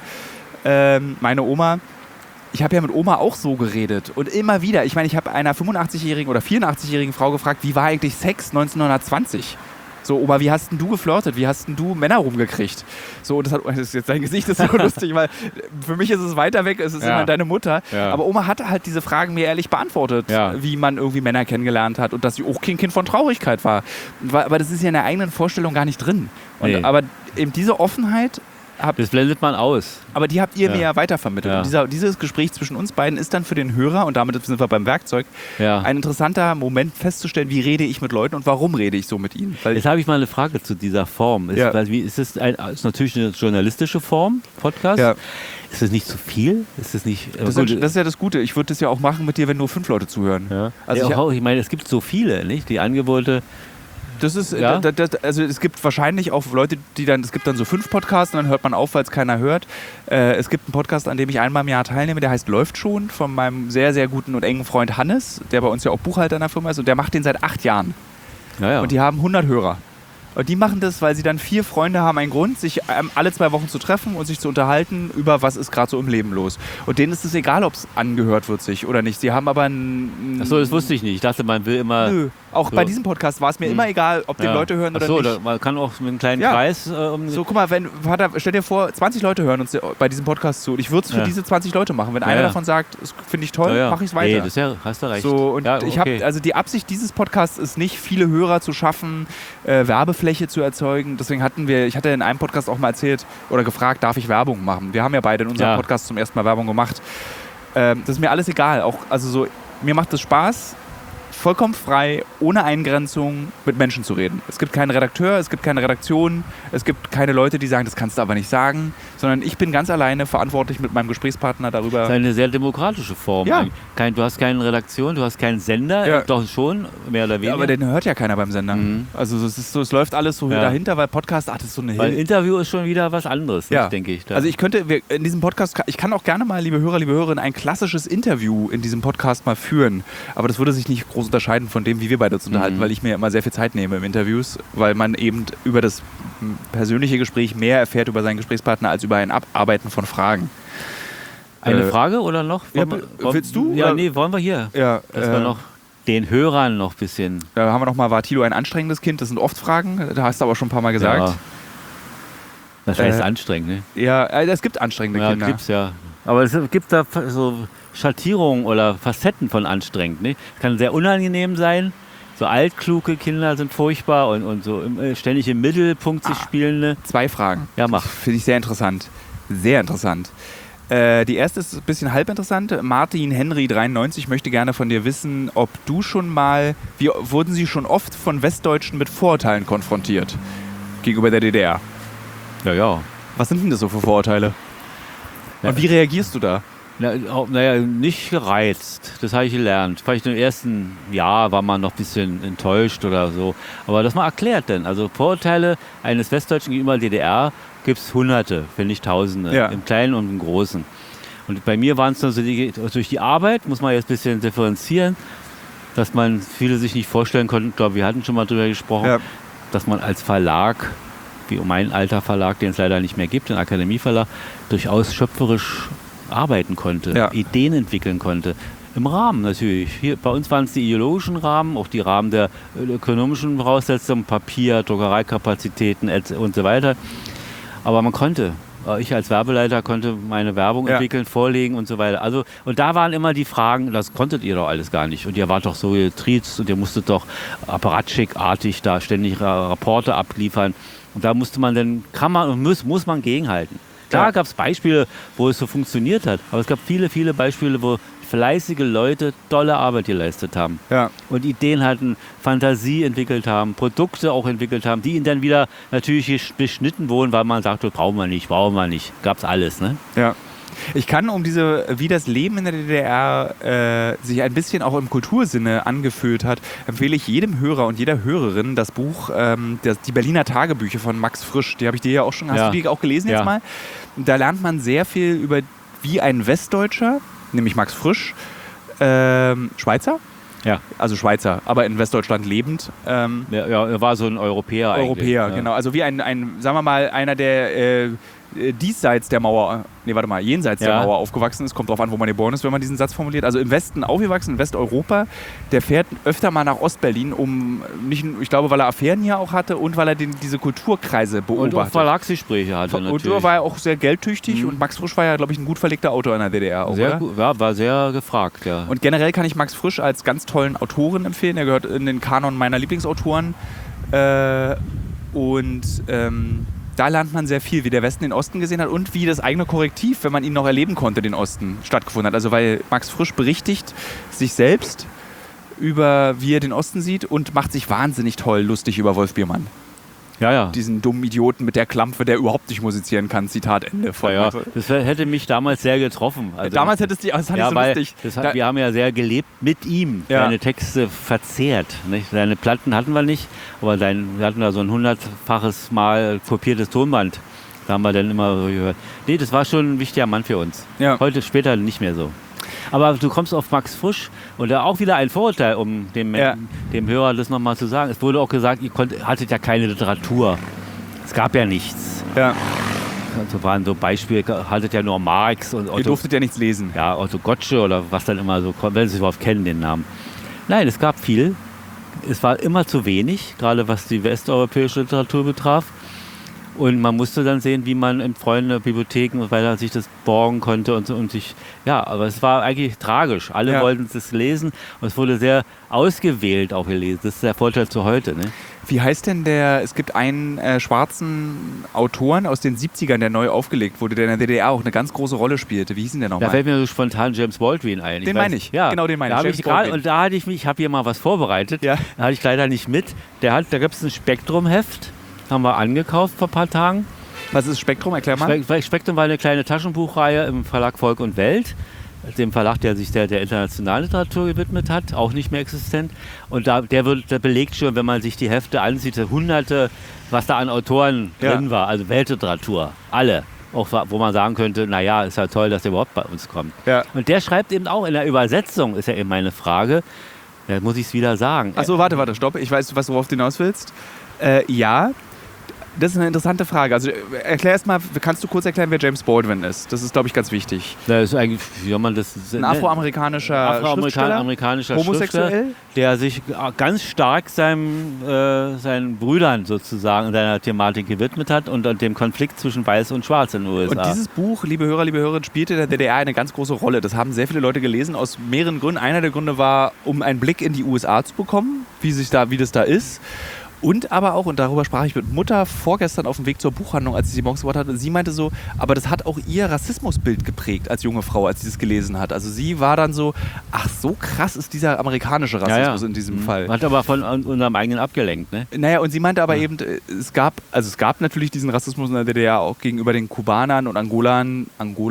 meine Oma, ich habe ja mit Oma auch so geredet und immer wieder. Ich meine, ich habe einer 85-jährigen oder 84-jährigen Frau gefragt, wie war eigentlich Sex 1920? So, Oma, wie hast denn du geflirtet? Wie hast denn du Männer rumgekriegt? So, das ist jetzt dein Gesicht ist so lustig, weil für mich ist es weiter weg, es ist immer deine Mutter. Ja. Aber Oma hat halt diese Fragen mir ehrlich beantwortet, wie man irgendwie Männer kennengelernt hat und dass sie auch kein Kind von Traurigkeit war. Aber das ist ja in der eigenen Vorstellung gar nicht drin. Aber eben diese Offenheit das blendet man aus. Aber die habt ihr mir ja weitervermittelt. Und dieses Gespräch zwischen uns beiden ist dann für den Hörer, und damit sind wir beim Werkzeug, ein interessanter Moment festzustellen, wie rede ich mit Leuten und warum rede ich so mit ihnen. Jetzt habe ich mal eine Frage zu dieser Form. Ist natürlich eine journalistische Form, Podcast? Ja. Ist das nicht zu viel? Ist das nicht... Das ist ja das Gute. Ich würde das ja auch machen mit dir, wenn nur 5 Leute zuhören. Ja. Also ich meine, es gibt so viele, nicht? Die Angebote... Das ist, also es gibt wahrscheinlich auch Leute, es gibt dann so 5 Podcasts und dann hört man auf, weil es keiner hört. Es gibt einen Podcast, an dem ich einmal im Jahr teilnehme, der heißt Läuft schon, von meinem sehr, sehr guten und engen Freund Hannes, der bei uns ja auch Buchhalter in der Firma ist, und der macht den seit 8 Jahren. Ja. Und die haben 100 Hörer. Und die machen das, weil sie dann 4 Freunde haben einen Grund, sich alle 2 Wochen zu treffen und sich zu unterhalten über, was ist gerade so im Leben los. Und denen ist es egal, ob es angehört wird sich oder nicht. Sie haben aber Achso, das wusste ich nicht. Ich dachte, man will immer... Nö, auch bei diesem Podcast war es mir immer egal, ob die Leute hören oder nicht. Man kann auch mit einem kleinen Kreis... So, guck mal, stell dir vor, 20 Leute hören uns bei diesem Podcast zu. Und ich würde es für diese 20 Leute machen. Wenn einer davon sagt, das finde ich toll, mache ich es weiter. Nee, hast du recht. So, und ich habe, also die Absicht dieses Podcasts ist nicht, viele Hörer zu schaffen, Werbefläche zu erzeugen. Deswegen ich hatte in einem Podcast auch mal erzählt oder gefragt, darf ich Werbung machen? Wir haben ja beide in unserem Podcast zum ersten Mal Werbung gemacht. Das ist mir alles egal. Mir macht es Spaß, vollkommen frei, ohne Eingrenzung mit Menschen zu reden. Es gibt keinen Redakteur, es gibt keine Redaktion, es gibt keine Leute, die sagen, das kannst du aber nicht sagen, sondern ich bin ganz alleine verantwortlich mit meinem Gesprächspartner darüber. Das ist eine sehr demokratische Form. Ja. Du hast keine Redaktion, du hast keinen Sender, doch schon, mehr oder weniger. Ja, aber den hört ja keiner beim Sender. Mhm. Also es läuft alles so dahinter, weil Podcast, das ist so eine Weil Interview ist schon wieder was anderes, denke ich. Also in diesem Podcast, ich kann auch gerne mal, liebe Hörer, liebe Hörerinnen, ein klassisches Interview in diesem Podcast mal führen, aber das würde sich nicht groß unterscheiden von dem, wie wir beide uns unterhalten, weil ich mir immer sehr viel Zeit nehme im Interviews, weil man eben über das persönliche Gespräch mehr erfährt über seinen Gesprächspartner als über ein Abarbeiten von Fragen. Eine Frage oder noch? Willst du? Ja, nee, wollen wir hier. Ja, dass wir noch den Hörern noch ein bisschen... Da haben wir nochmal, war Tilo ein anstrengendes Kind? Das sind oft Fragen, da hast du aber schon ein paar Mal gesagt. Ja. Das heißt anstrengend, ne? Ja, es gibt anstrengende Kinder. Ja, gibt's ja. Aber es gibt da so Schattierungen oder Facetten von anstrengend. Ne? Es kann sehr unangenehm sein. So altkluge Kinder sind furchtbar und so ständig im Mittelpunkt sich spielende. 2 Fragen. Ja, mach. Finde ich sehr interessant. Sehr interessant. Die erste ist ein bisschen halb interessant. Martin Henry 93 möchte gerne von dir wissen, ob du wurden Sie schon oft von Westdeutschen mit Vorurteilen konfrontiert gegenüber der DDR? Ja. Was sind denn das so für Vorurteile? Und wie reagierst du da? Naja, nicht gereizt. Das habe ich gelernt. Vielleicht im ersten Jahr war man noch ein bisschen enttäuscht oder so. Aber das mal erklärt denn. Also Vorurteile eines Westdeutschen gegenüber DDR gibt es Hunderte, wenn nicht Tausende. Ja. Im Kleinen und im Großen. Und bei mir waren es dann so durch die Arbeit, muss man jetzt ein bisschen differenzieren, dass viele sich nicht vorstellen konnten, ich glaube, wir hatten schon mal drüber gesprochen, dass man als Verlag, wie mein alter Verlag, den es leider nicht mehr gibt, den Akademieverlag, durchaus schöpferisch arbeiten konnte, Ideen entwickeln konnte. Im Rahmen natürlich. Hier, bei uns waren es die ideologischen Rahmen, auch die Rahmen der ökonomischen Voraussetzungen, Papier, Druckereikapazitäten und so weiter. Aber man konnte. Ich als Werbeleiter konnte meine Werbung entwickeln, vorlegen und so weiter. Also, und da waren immer die Fragen, das konntet ihr doch alles gar nicht. Und ihr wart doch so getriezt und ihr musstet doch apparatschickartig da ständig Rapporte abliefern. Und da musste man dann, muss man gegenhalten. da gab es Beispiele, wo es so funktioniert hat. Aber es gab viele, viele Beispiele, wo fleißige Leute tolle Arbeit geleistet haben. Ja. Und Ideen hatten, Fantasie entwickelt haben, Produkte auch entwickelt haben, die ihnen dann wieder natürlich beschnitten wurden, weil man sagte, brauchen wir nicht. Gab es alles, ne? Ja. Ich kann wie das Leben in der DDR sich ein bisschen auch im Kultursinne angefühlt hat, empfehle ich jedem Hörer und jeder Hörerin das Buch, die Berliner Tagebücher von Max Frisch. Die habe ich dir ja auch schon, hast du die auch gelesen jetzt mal? Da lernt man sehr viel über, wie ein Westdeutscher, nämlich Max Frisch, Schweizer? Ja. Also Schweizer, aber in Westdeutschland lebend. Er war so ein Europäer eigentlich. Europäer, genau. Also wie ein sagen wir mal, einer, der jenseits der Mauer aufgewachsen ist. Kommt drauf an, wo man geboren ist, wenn man diesen Satz formuliert. Also im Westen aufgewachsen, in Westeuropa. Der fährt öfter mal nach Ostberlin, ich glaube, weil er Affären hier auch hatte und weil er diese Kulturkreise beobachtet. Und auch Verlagsgespräche hatte natürlich. Und war er auch sehr geldtüchtig und Max Frisch war ja, glaube ich, ein gut verlegter Autor in der DDR auch, sehr gut, ja, war sehr gefragt, ja. Und generell kann ich Max Frisch als ganz tollen Autoren empfehlen. Er gehört in den Kanon meiner Lieblingsautoren. Da lernt man sehr viel, wie der Westen den Osten gesehen hat und wie das eigene Korrektiv, wenn man ihn noch erleben konnte, den Osten stattgefunden hat. Also weil Max Frisch berichtigt sich selbst über, wie er den Osten sieht und macht sich wahnsinnig toll lustig über Wolf Biermann. Ja. Diesen dummen Idioten mit der Klampfe, der überhaupt nicht musizieren kann. Zitat Ende. Das hätte mich damals sehr getroffen. Also damals hättest du, das fand ich so lustig. Wir haben ja sehr gelebt mit ihm. Seine Texte verzehrt. Nicht? Seine Platten hatten wir nicht, aber wir hatten da so ein 100-faches Mal kopiertes Tonband. Da haben wir dann immer so gehört. Nee, das war schon ein wichtiger Mann für uns. Ja. Heute, später nicht mehr so. Aber du kommst auf Max Frisch und da auch wieder ein Vorurteil, um dem Hörer das nochmal zu sagen. Es wurde auch gesagt, ihr hattet ja keine Literatur. Es gab ja nichts. Ja. So waren so Beispiele, hattet ja nur Marx und Otto. Ihr durftet ja nichts lesen. Ja, Otto Gottschee oder was dann immer so kommt, wenn Sie es überhaupt kennen, den Namen. Nein, es gab viel. Es war immer zu wenig, gerade was die westeuropäische Literatur betraf. Und man musste dann sehen, wie man in Freunde, Bibliotheken und weiter sich das borgen konnte und sich, aber es war eigentlich tragisch. Alle wollten es lesen und es wurde sehr ausgewählt auch gelesen. Das ist der Vorteil zu heute. Ne? Wie heißt denn es gibt einen schwarzen Autoren aus den 70ern, der neu aufgelegt wurde, der in der DDR auch eine ganz große Rolle spielte. Wie hieß denn der nochmal? Da fällt mir so spontan James Baldwin ein. Den meine ich. Ja, genau, den meine ich. Und da hatte ich habe hier mal was vorbereitet. Ja. Da hatte ich leider nicht mit. Da gibt es ein Spektrum-Heft. Haben wir angekauft vor ein paar Tagen. Was ist Spektrum? Erklär mal. Spektrum war eine kleine Taschenbuchreihe im Verlag Volk und Welt. Dem Verlag, der sich der internationalen Literatur gewidmet hat, auch nicht mehr existent. Und der belegt schon, wenn man sich die Hefte ansieht, Hunderte, was da an Autoren drin war. Also Weltliteratur, alle. Auch wo man sagen könnte, naja, ist ja toll, dass der überhaupt bei uns kommt. Ja. Und der schreibt eben auch in der Übersetzung, ist ja eben meine Frage, da muss ich es wieder sagen. Achso, warte, stopp. Ich weiß, worauf du hinaus willst. Ja. Das ist eine interessante Frage. Also kannst du kurz erklären, wer James Baldwin ist? Das ist, glaube ich, ganz wichtig. Das ist eigentlich, wie man das ein afroamerikanischer Schriftsteller, der sich ganz stark seinen Brüdern sozusagen in seiner Thematik gewidmet hat und dem Konflikt zwischen Weiß und Schwarz in den USA. Und dieses Buch, liebe Hörer, liebe Hörerinnen, spielte in der DDR eine ganz große Rolle. Das haben sehr viele Leute gelesen, aus mehreren Gründen. Einer der Gründe war, um einen Blick in die USA zu bekommen, wie das da ist. Und aber auch, und darüber sprach ich mit Mutter vorgestern auf dem Weg zur Buchhandlung, als sie morgens gebracht hat, und sie meinte so, aber das hat auch ihr Rassismusbild geprägt als junge Frau, als sie das gelesen hat. Also sie war dann so, ach, so krass ist dieser amerikanische Rassismus in diesem Fall. Hat aber von unserem eigenen abgelenkt, ne? Naja, und sie meinte aber eben, es gab natürlich diesen Rassismus in der DDR auch gegenüber den Kubanern und Angolanern.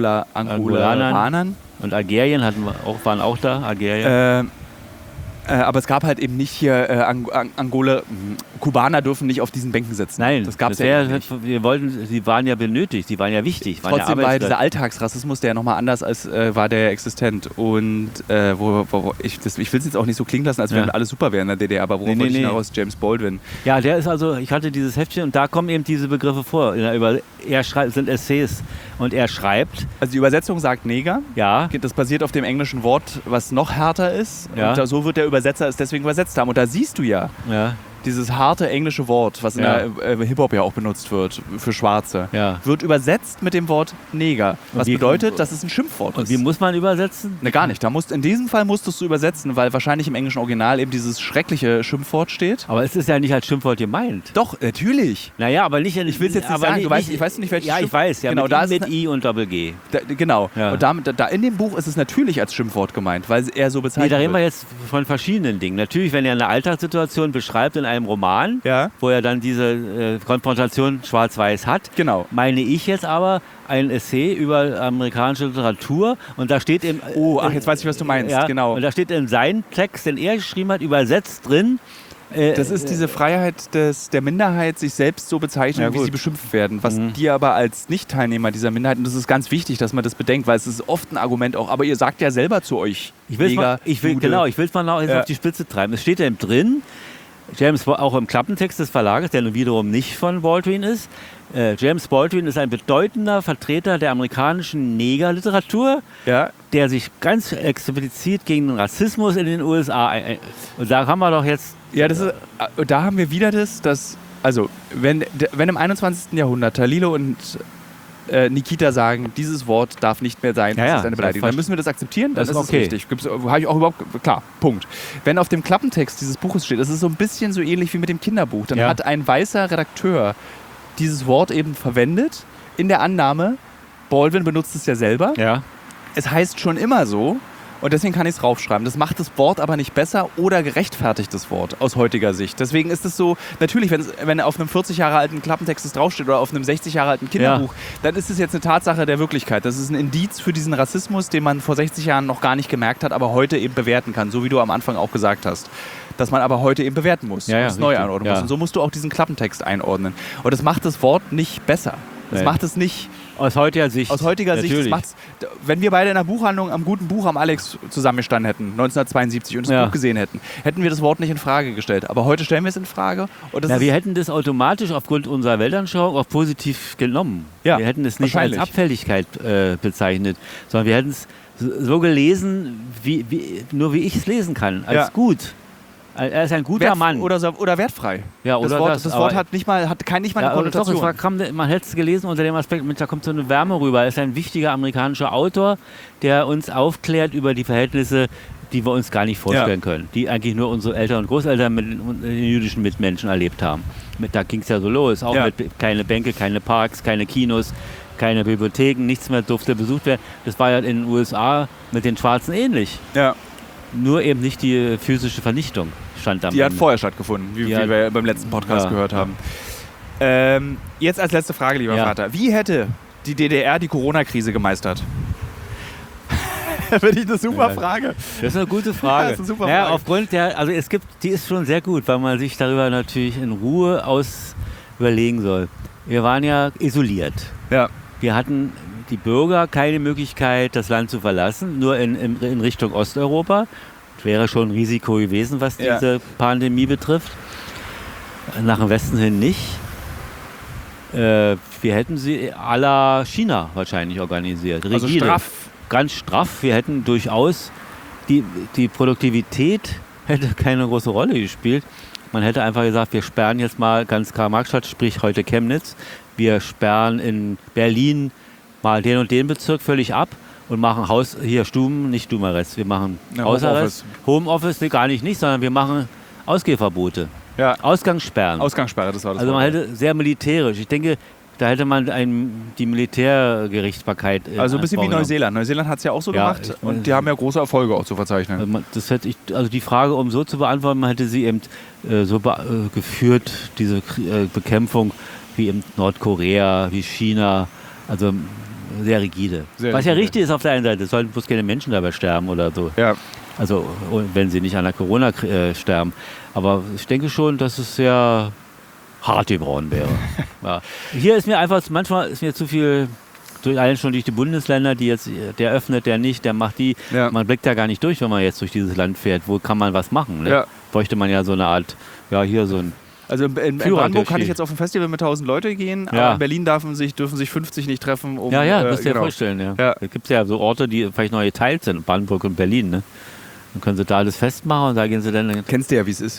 Und Algerien waren auch da, Algerien. Aber es gab halt eben nicht hier Angola, Kubaner dürfen nicht auf diesen Bänken sitzen. Nein, das gab es ja nicht. Sie waren ja benötigt, sie waren ja wichtig. Trotzdem war dieser Alltagsrassismus, der nochmal anders als war der existent. Und ich will es jetzt auch nicht so klingen lassen, als wenn alles super wäre in der DDR, aber worauf wollte ich hinaus? James Baldwin. Ja, der ist ich hatte dieses Heftchen und da kommen eben diese Begriffe vor. Sind Essays und er schreibt. Also die Übersetzung sagt Neger. Ja. Das basiert auf dem englischen Wort, was noch härter ist. Ja. Und so wird der Übersetzer es deswegen übersetzt haben. Und da siehst du ja. dieses harte englische Wort, was in der Hip-Hop ja auch benutzt wird, für Schwarze, wird übersetzt mit dem Wort Neger. Was bedeutet, dass es ein Schimpfwort ist. Und wie muss man übersetzen? Ne, gar nicht. In diesem Fall musstest du übersetzen, weil wahrscheinlich im englischen Original eben dieses schreckliche Schimpfwort steht. Aber es ist ja nicht als Schimpfwort gemeint. Doch, natürlich. Naja, aber nicht... Ich will es jetzt nicht sagen. Ich weiß nicht, welches Schimpfwort. Ja, ich weiß. Ja, genau, mit I und Doppel-G. Genau. Ja. Und da in dem Buch ist es natürlich als Schimpfwort gemeint, weil er so bezeichnet wird. Da reden wir jetzt von verschiedenen Dingen. Natürlich, wenn er eine Alltagssituation beschreibt in einem Roman, wo er dann diese Konfrontation schwarz-weiß hat, meine ich jetzt aber ein Essay über amerikanische Literatur und da steht im... jetzt weiß ich, was du meinst, genau. Und da steht in seinem Text, den er geschrieben hat, übersetzt drin... Das ist diese Freiheit der Minderheit, sich selbst so bezeichnen, wie sie beschimpft werden. Was die aber als Nicht-Teilnehmer dieser Minderheit, und das ist ganz wichtig, dass man das bedenkt, weil es ist oft ein Argument auch, aber ihr sagt ja selber zu euch, ich will es mal noch auf die Spitze treiben. Es steht ja drin, James, auch im Klappentext des Verlages, der nun wiederum nicht von Baldwin ist, James Baldwin ist ein bedeutender Vertreter der amerikanischen Negerliteratur, der sich ganz explizit gegen den Rassismus in den USA... Und da haben wir doch jetzt... Ja, da haben wir wieder also wenn im 21. Jahrhundert Talilo und Nikita sagen, dieses Wort darf nicht mehr sein, das ist eine Beleidigung, dann müssen wir das akzeptieren, dann ist es richtig. Habe ich auch überhaupt, klar, Punkt. Wenn auf dem Klappentext dieses Buches steht, das ist so ein bisschen so ähnlich wie mit dem Kinderbuch, dann hat ein weißer Redakteur dieses Wort eben verwendet, in der Annahme, Baldwin benutzt es ja selber, es heißt schon immer so, und deswegen kann ich es raufschreiben. Das macht das Wort aber nicht besser oder gerechtfertigt das Wort aus heutiger Sicht. Deswegen ist es so, natürlich, wenn auf einem 40 Jahre alten Klappentext es draufsteht oder auf einem 60 Jahre alten Kinderbuch, dann ist es jetzt eine Tatsache der Wirklichkeit. Das ist ein Indiz für diesen Rassismus, den man vor 60 Jahren noch gar nicht gemerkt hat, aber heute eben bewerten kann, so wie du am Anfang auch gesagt hast. Dass man aber heute eben bewerten muss, es neu einordnen muss. Und so musst du auch diesen Klappentext einordnen. Und das macht das Wort nicht besser. Das macht es nicht... Aus heutiger Sicht. Das macht's, wenn wir beide in der Buchhandlung am guten Buch am Alex zusammengestanden hätten, 1972, und das Buch gesehen hätten wir das Wort nicht in Frage gestellt. Aber heute stellen wir es in Frage. Und wir hätten das automatisch aufgrund unserer Weltanschauung auch positiv genommen. Wir hätten es nicht als Abfälligkeit bezeichnet, sondern wir hätten es so gelesen, wie ich es lesen kann, als gut. Er ist ein guter Mann. Oder wertfrei. Ja, oder das Wort hat nicht mal eine Konnotation. Man hätte es gelesen unter dem Aspekt, da kommt so eine Wärme rüber. Er ist ein wichtiger amerikanischer Autor, der uns aufklärt über die Verhältnisse, die wir uns gar nicht vorstellen können. Die eigentlich nur unsere Eltern und Großeltern mit den jüdischen Mitmenschen erlebt haben. Da ging es ja so los. Auch mit keine Bänke, keine Parks, keine Kinos, keine Bibliotheken, nichts mehr durfte besucht werden. Das war ja in den USA mit den Schwarzen ähnlich. Ja. Nur eben nicht die physische Vernichtung stand am Die hat vorher stattgefunden, wie wir beim letzten Podcast gehört haben. Jetzt als letzte Frage, lieber Vater. Wie hätte die DDR die Corona-Krise gemeistert? Finde ich eine super Frage. Das ist eine gute Frage. Das ist eine super Frage. Aufgrund die ist schon sehr gut, weil man sich darüber natürlich in Ruhe überlegen soll. Wir waren ja isoliert. Ja. Wir hatten die Bürger keine Möglichkeit, das Land zu verlassen, nur in Richtung Osteuropa. Das wäre schon ein Risiko gewesen, was diese Pandemie betrifft. Nach dem Westen hin nicht. Wir hätten sie à la China wahrscheinlich organisiert. Rigide. Also straff. Ganz straff. Wir hätten durchaus die Produktivität hätte keine große Rolle gespielt. Man hätte einfach gesagt, wir sperren jetzt mal ganz Karl-Marx-Stadt, sprich heute Chemnitz. Wir sperren in Berlin mal den und den Bezirk völlig ab und machen nicht Stubenarrest, wir machen Hausarrest, Homeoffice, gar nicht, sondern wir machen Ausgehverbote, Ausgangssperren. Ausgangssperre, das war das. Also man hätte sehr militärisch, ich denke, da hätte man die Militärgerichtsbarkeit... Also ein bisschen wie Neuseeland. Neuseeland hat es ja auch so gemacht und die haben ja große Erfolge auch zu verzeichnen. Also die Frage, um so zu beantworten, man hätte sie eben geführt, diese Bekämpfung, wie in Nordkorea, wie China, also sehr rigide. Was ja richtig ist auf der einen Seite, es sollten bloß keine Menschen dabei sterben oder so. Ja. Also wenn sie nicht an der Corona sterben. Aber ich denke schon, dass es sehr hart gebrochen wäre. Hier ist mir einfach, manchmal ist mir zu viel, allein schon durch die Bundesländer, die jetzt, der öffnet, der nicht, der macht die. Ja. Man blickt da gar nicht durch, wenn man jetzt durch dieses Land fährt. Wo kann man was machen? Ne? Ja. Bräuchte man ja so eine Art, hier so ein... Also in Brandenburg kann ich jetzt auf ein Festival mit 1000 Leute gehen, aber in Berlin dürfen sich 50 nicht treffen. Das musst du dir vorstellen. Ja. Da gibt es ja so Orte, die vielleicht neu geteilt sind, Brandenburg und Berlin. Ne? Dann können sie da alles festmachen und da gehen sie dann... Kennst du ja, wie es ist.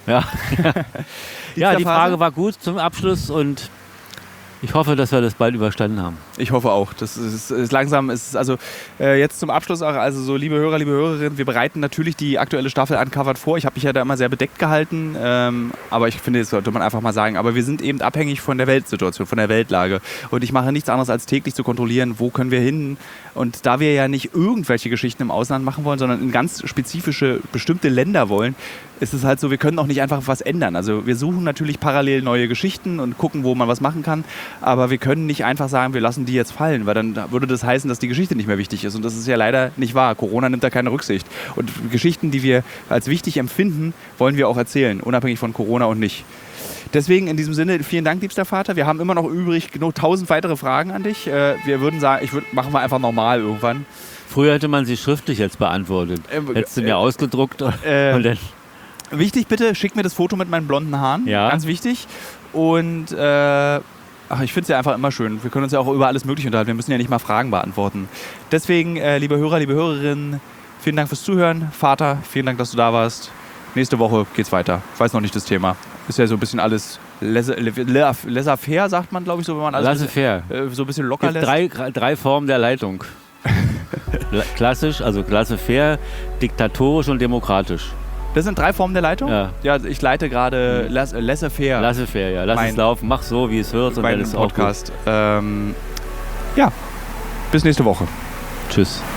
Ja, ja, die Frage war gut zum Abschluss und ich hoffe, dass wir das bald überstanden haben. Ich hoffe auch. Das ist langsam, also jetzt zum Abschluss auch, also so liebe Hörer, liebe Hörerinnen, wir bereiten natürlich die aktuelle Staffel Uncovered vor. Ich habe mich ja da immer sehr bedeckt gehalten, aber ich finde, das sollte man einfach mal sagen. Aber wir sind eben abhängig von der Weltsituation, von der Weltlage. Und ich mache nichts anderes, als täglich zu kontrollieren, wo können wir hin. Und da wir ja nicht irgendwelche Geschichten im Ausland machen wollen, sondern in ganz spezifische, bestimmte Länder wollen, ist es halt so, wir können auch nicht einfach was ändern. Also wir suchen natürlich parallel neue Geschichten und gucken, wo man was machen kann, aber wir können nicht einfach sagen, wir lassen die jetzt fallen, weil dann würde das heißen, dass die Geschichte nicht mehr wichtig ist und das ist ja leider nicht wahr. Corona nimmt da keine Rücksicht und Geschichten, die wir als wichtig empfinden, wollen wir auch erzählen, unabhängig von Corona und nicht. Deswegen in diesem Sinne, vielen Dank, liebster Vater. Wir haben immer noch übrig genug 1000 weitere Fragen an dich. Wir würden sagen, machen wir einfach normal irgendwann. Früher hätte man sie schriftlich jetzt beantwortet. Hättest du mir ausgedruckt und dann... Wichtig, bitte, schick mir das Foto mit meinen blonden Haaren. Ja. Ganz wichtig. Und ich finde es ja einfach immer schön. Wir können uns ja auch über alles Mögliche unterhalten. Wir müssen ja nicht mal Fragen beantworten. Deswegen, liebe Hörer, liebe Hörerinnen, vielen Dank fürs Zuhören. Vater, vielen Dank, dass du da warst. Nächste Woche geht's weiter. Ich weiß noch nicht das Thema. Ist ja so ein bisschen alles laissez-faire, sagt man, glaube ich, so, wenn man alles so ein bisschen locker lässt. Drei Formen der Leitung. Klassisch, also laissez-faire, diktatorisch und demokratisch. Das sind 3 Formen der Leitung? Ja, ich leite gerade laissez-faire. Laissez-faire, ja. Lass es laufen, mach so, wie es hört. Und dann ist Podcast. Ja, bis nächste Woche. Tschüss.